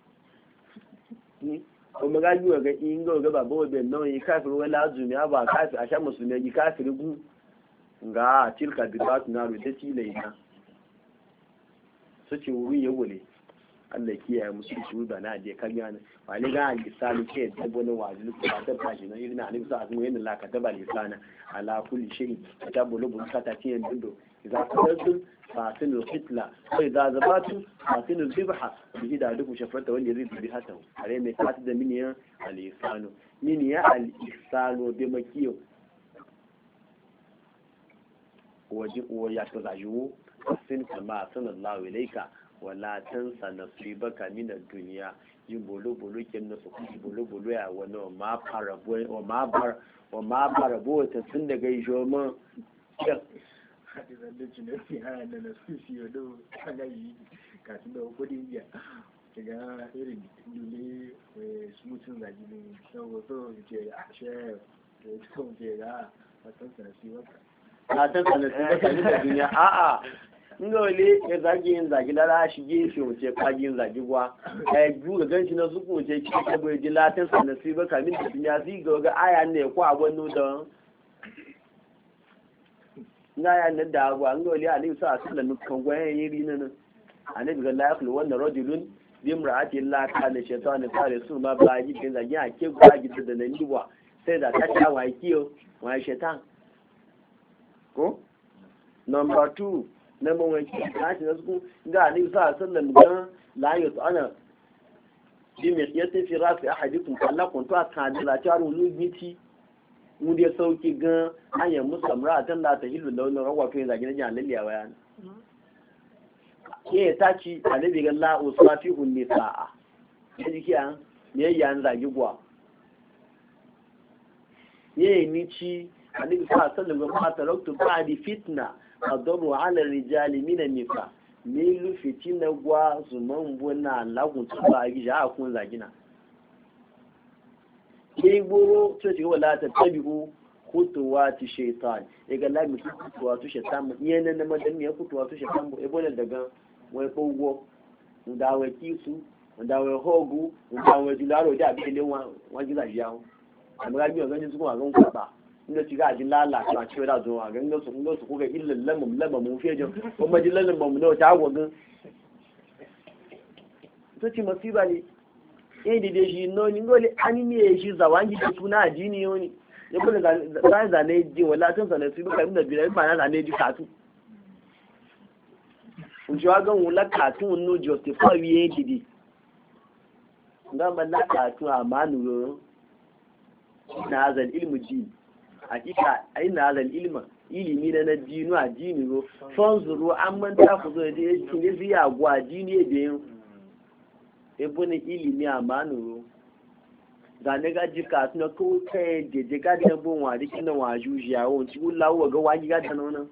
ni ko maga yi ga ingo ga babo be no yi kafiri wala azumi ba kafiri a sha musulmi gi kafiri gu nga tilka bidat na ru da tilaina su ce wuri ya wule Allah kiyaye musu shi ba na je kan yana wani ga lisani ke da bonin wajibi ko ta tashi na irin annabi sa azumi yana la ka taba lisana ala kulli shay ta bulu bulu ka ta tiyan dindo idza qadtu fasil fitla wa idza zabatu fasil zibha bi da duk shafata wanda zai bi hata are mai kati da miniya al-ihsanu miniya al-ihsanu bi makiyo waje o ya ta zajuwo sin kama sallallahu ilaika wala tansa nasibaka min ad-dunya yin bolo bolo ken na su kuma bolo bolo ya wani ma fara boy o ma fara boy ta tun daga ijo ma ya hadisan da cin da haya da na su shi do kaga yi ka tun da kudi ya daga irin dole smoothing da gini so so ke a share to ke ga tansa nasibaka a tansa nasibaka min ad-dunya a'a ngole ya zagi yin zagi lara shi gefe wuce kwagi yin zagi gwa ya ju ga ganshi na suku wuce ki ta bai ji latin sa nasiba kamin da dunya zai ga aya ne ko abun da na ya nan da abu an ngole alayhi sallallahu kan gwayen yiri nan annabi ga la yakulu wannan rajulun bi imra'ati la kana shaytan fare su ma ba ji kin zagi a ke gwa gi da nan diwa sai da ta ta wa kiyo wa shaytan ko number 2 na mawaki kashi na su ga ne sa sallan gan layo to ana bi me yake fi rafi ahadikum kallakun to aka da taru lugiti mu da sauki gan ayan musamra tan da ta hilu launin rawa to yanzu gidan jalaliya waya ke taci annabi ga la usafihun nisaa yaji kiyan ne yan zagi gwa ye ni ci annabi sa sallan ga ma taraktu ba'di fitna adabu ala rijali minan nifa milu fitina gwa zuman bona lagun tuba gija akun zagina ke goro to ce wala ta tabi'u khutuwati shaytan daga la mi khutuwati shaytan yana na madan ya khutuwati shaytan bo ebola daga wai kogo ndawe kisu ndawe hogu ndawe dilaro da bele wa gida yawo amma ga biyo ganin su kuma gan kwaba inda ci ga jin lalata a cewa da zuwa gangan su kuka illan lamam fejin kuma jin lamam na wata agwagin to ci masiba ne dide shi no ni ngole ani ne shi zawangi da suna addini yoni ya bude zai zane ji wala tun sanan su baka da bilai ba na zane ji katu unji wa gan wala katu no justify ye dide ngamba la katu amanu na hazal ilmu ji hakika ai na hazal ilma ilimi na dinu addini ro fanzuru amman ta ku zo da cikin gazi ya gwa addini da yin ebone ilimi amanu ro zane ga jika tuna ko kai jeje ga da bon wa dikin na wa jujiya won ci lawo ga waji ga tan wannan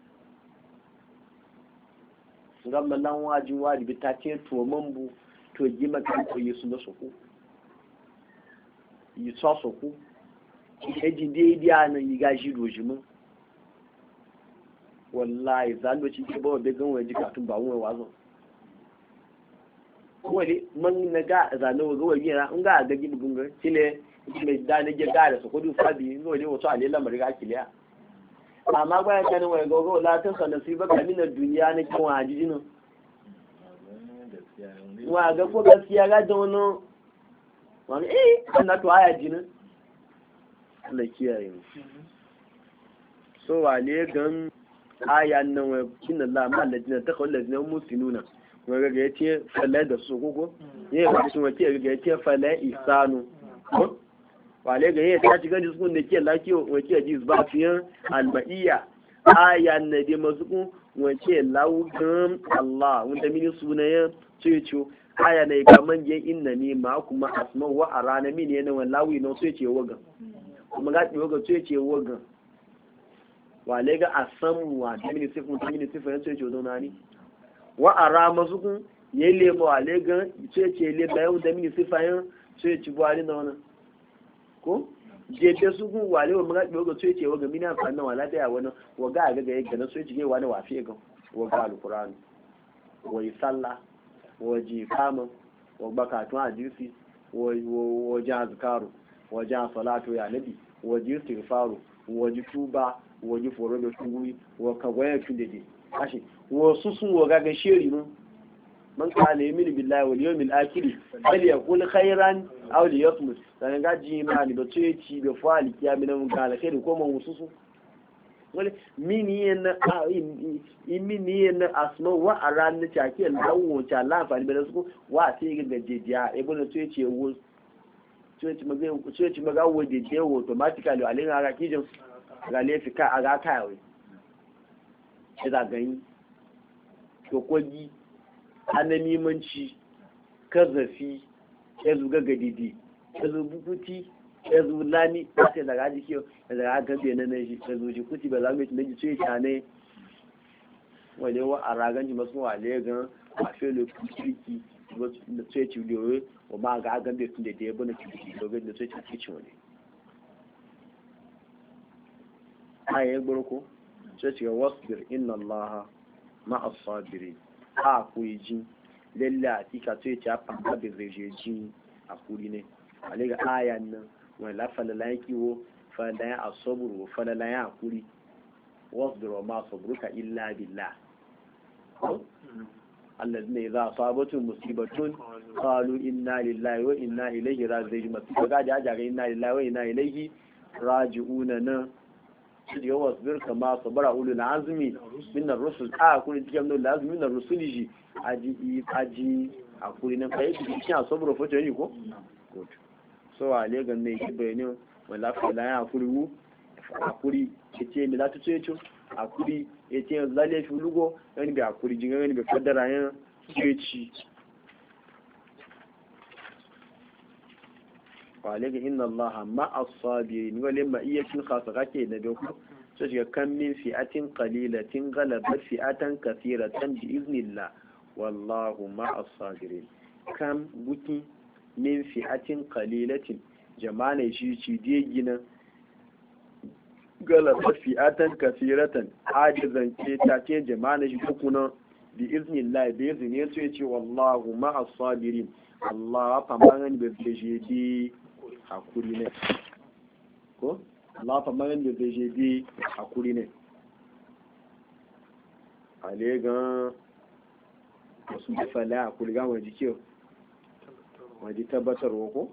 ngam lan waji wadi bi ta ce to mambu to ji maka ko yesu na soko yi so soko ke ji dai dia na yi ga shi doji mun wallahi zan do ci ba be gan waji ka tun ba won wazo wale man na ga zane wa zuwa gira in ga ga gibi gunga kile mai da ne ga da su kudu fadi in wale wato ale lamar ga kiliya amma ba ya kana wai gogo la tan sana sai ba kamin na duniya ne kin wa jijino wa ga ko gaskiya ga da wono wani ana to aya jinin Allah kiyaye mu so wale gan ayan nan wa inna Allah ma alladina taqawlazina muslimuna wọ́n gẹ́gẹ́ tí fẹ́lẹ́ dọ̀sùn kókó yẹ́ ìwọ̀n wọ́n tí gẹ́gẹ́ tí fẹ́lẹ́ ìsánu wà lẹ́gẹ̀ẹ́ yẹ́ tí a ti gẹ́gẹ́ sukun da ke laki wọ́n tí a ji ba fiye almaiya aya na dai masukun wọ́n tí lawu gan Allah wọ́n da mini sunayen ceco aya na iga manyan inna ne ma kuma asma wa a rana mini yana wani lawi na ce wagan kuma ga ɗiwa ga ce wagan wa lẹ́gẹ́ a samuwa da mini sifin yan ceco zauna ne wa a rama sukun ya yi lebo a legan ce leba yau da mini sifayen ce ci buhari na wani ko jefe sukun wa lewa mara ɗiyo ga ce wa ga mini amfani na wala daya wani wa ga a gaga ya gana ce ci wani wafi ga wa ga alkurani wa yi sallah wa ji kama wa bakatun hadisi wa ji azkaru wa ji salatu ya nabi wa ji istighfaru wa ji tuba wa ji foro da tuguri wa kagwaya tudede kashi wasu sun waga ga sheri mun man kana yamin billahi wal yawmil akhir bal yaqul khairan aw liyasmut dan ga ji imani da tuci da fali kiyami nan ga alkhairi ko man wasu su wale mini yana mini yana asma wa aran ta ke lawo ta la fali da su wa sai ga gajejiya e bona tuci wo tuci maga wo de automatically alin ga kijin ga lefika aga kaiwe da gani kwakwaji anamimanci kazafi ya zuga gadidi ya zuga kuti ya zuga lani ta ce daga jiki ya daga gabe na nan shi ya zuga kuti ba za mu yi na ce ta ne wale wa a ragan ji masu wale gan a felo kirki da ce ci liyoyi wa ma ga gabe tun da ya bane kirki dogon da ce ci ci wani a yi gburko sai ce wasbir inna allaha ma'a sabiri a kuyi ji lalle a tika to yace afan da zai je ji a kuri ne ale ga ayan nan wani la falala kiwo falala asabru falala ya kuri wasbir ma sabruka illa billah alladhina idha asabatuhum musibatun qalu inna lillahi wa inna ilayhi raji'un ga ga inna lillahi wa inna ilayhi raji'un na da wasbir kama sabara ulul azmi min ar-rusul a kuri cikin ulul azmi min ar-rusuli ji aji a kuri nan kai cikin asabru foto ne ko so ale ga ne ki bayani wala fala ya kuri wu akuri ce mi latu ce ce akuri yace lalle fi lugo yani bi akuri jinga yani bi fadara yan ci wale ga inna allaha ma'a sabirin wale ma iya kin khasa kake da ku so shiga kan min fi'atin qalilatin ghalabat fi'atan kathiratan bi iznillah wallahu ma'a sabirin kam buki min fi'atin qalilatin jama'a shi ci de gina galabat fi'atan kathiratan ajizan ce ta ce jama'a shi kuna bi iznillah bi izni yace ce wallahu ma'a sabirin Allah fa mangan be jeje hakuri ne ko Allah fa mangan be jeje hakuri ne ale ga wasu da fala hakuri ga wani kiyo waje tabbatarwa ko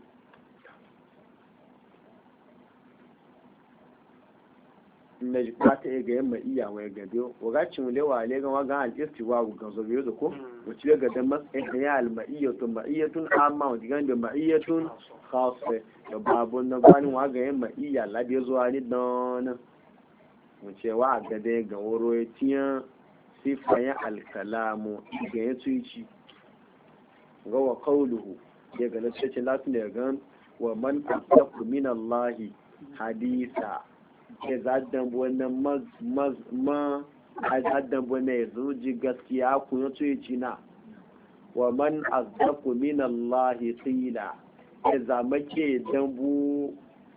na ji ta ga yamma iya wai gabe wagacin lewa ne ga wagan al-istiwa ga zobe da ko wace ga da matsayin ya al-ma'iyatu ma'iyatun amma wajen ga da ma'iyatun khassa da babun na bani waga yamma iya labe zuwa ni don wace wa ga da ga woro ya tiya sifayen al-kalamu ga ya tuci ga wa qawluhu ya ga na cikin latin da ga wa man asdaqu min Allah hadisa ke zaddan wannan a zaddan wannan ya zuji gaskiya ku ya tsoye cina wa man azzaku min Allah qila ke zama ke dambu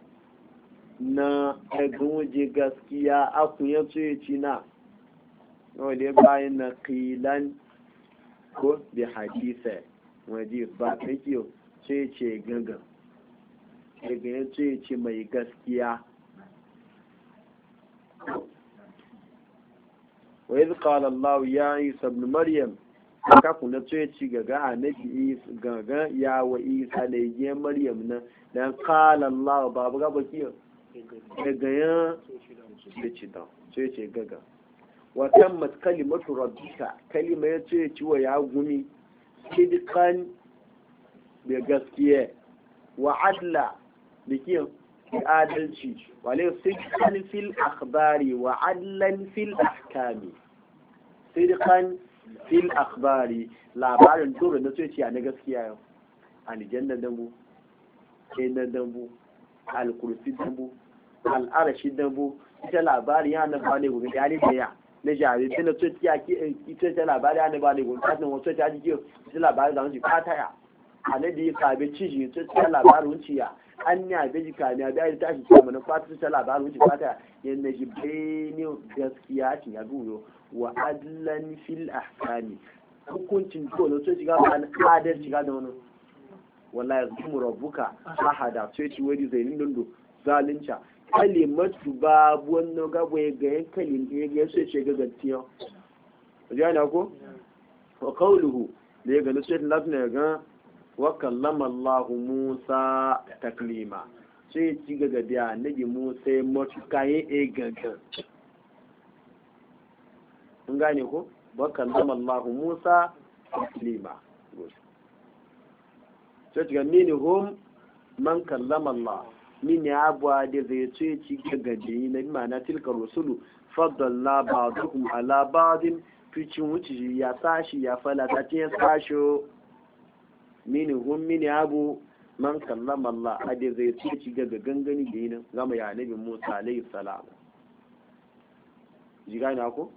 na ya zuji gaskiya a ku ya tsoye cina wale bayan na qilan ko bi hadisa waje ba kake ce gaga daga ya ce mai gaskiya وإذ قال الله يا عيسى ابن مريم ka kuna tsoye ci gaga annabi gaga ya wa isa da yi maryam na dan qala Allah babu ga baki daga ya ce da tsoye ce gaga wa tammat kalimatu rabbika kalima ya tsoye ci wa ya gumi sidqan da gaskiya wa adla dikiyo adalci wale sidqan fil akhbari wa adlan fil ahkami sidqan fil akhbari labarin dole na sai ciya na gaskiya yau aljanna dambu kenan dambu alkursi dambu al'arashi dambu ita labari ya na bane gobe da ali da ya na jari tana sai ciya ki ita ta labari ya na bane gobe ta nan wato ta ji ita labari da wani fata ya annabi ya kabe ciji ta labarin ciya an ya beji kamiya da ya tashi kuma na fata ta labarin wuce fata yana ji bene gaskiya ce ya duyo wa adlan fil ahkami hukuncin dole sai shiga ba an adar shiga da wani wallahi yazmu rabbuka ahada sai ci wani zainin dondo zalunta kalimatu babu wannan gabo ya ga kalin ya sai ce ga gattiyo jana ko wa qawluhu da ya ga sai lafna ga wa kallama Allah Musa taklima sai ci ga biya nabi Musa matukaye e gangan kun gane ko wa kallama Allah Musa taklima sai ci ga minhum man kallama Allah min ya abuwa da zai ce ci ga gabe na ma'ana tilka rusulu faddalla ba'duhum ala ba'din ficin wuce ya sashi ya falata ce sasho mini abu man kallama Allah ade zai ci ga gangani da yin gama ya nabi Musa alayhi salam jiga na ko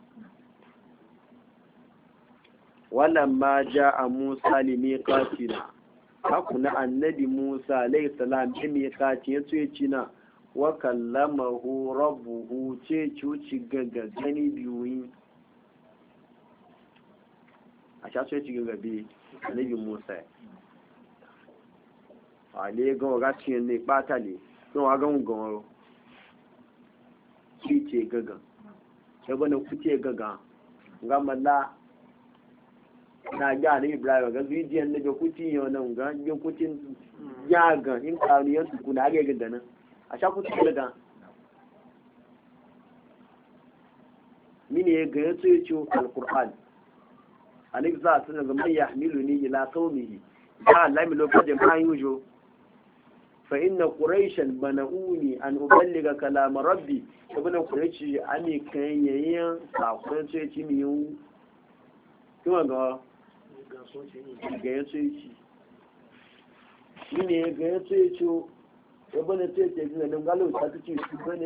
walamma jaa Musa limiqatina hakuna annabi Musa alayhi salam bi miqati yace cina wa kallamahu rabbuhu ce ci ga gangani biyu a sha ci ga gabe annabi Musa ale gan ọ̀gá tí ẹni pátá lè tí wọ́n agán gan ọ̀rọ̀ kí tí gangan ẹgbọ́n ní kú tí gangan nga mọ́lá na gbá ní Ibrahim ga zuwa díẹ̀ ní kú tí yàn náà nga gbé kú tí yá gan ní kàwọn yẹn tukù náà gẹ́gẹ́ dáná àṣà kú tí gangan mini ya ga yato ya ce al-Qur'an alif za su daga man yahmiluni ila qaumihi ya lami lokacin ma yujo فإن قريشا منعوني أن أبلغ كلام ربي ابن قريش أني كان يين ساقون سيتي ميو كما قال غير سيتي مين غير سيتي ابن سيتي نقالوا تاتي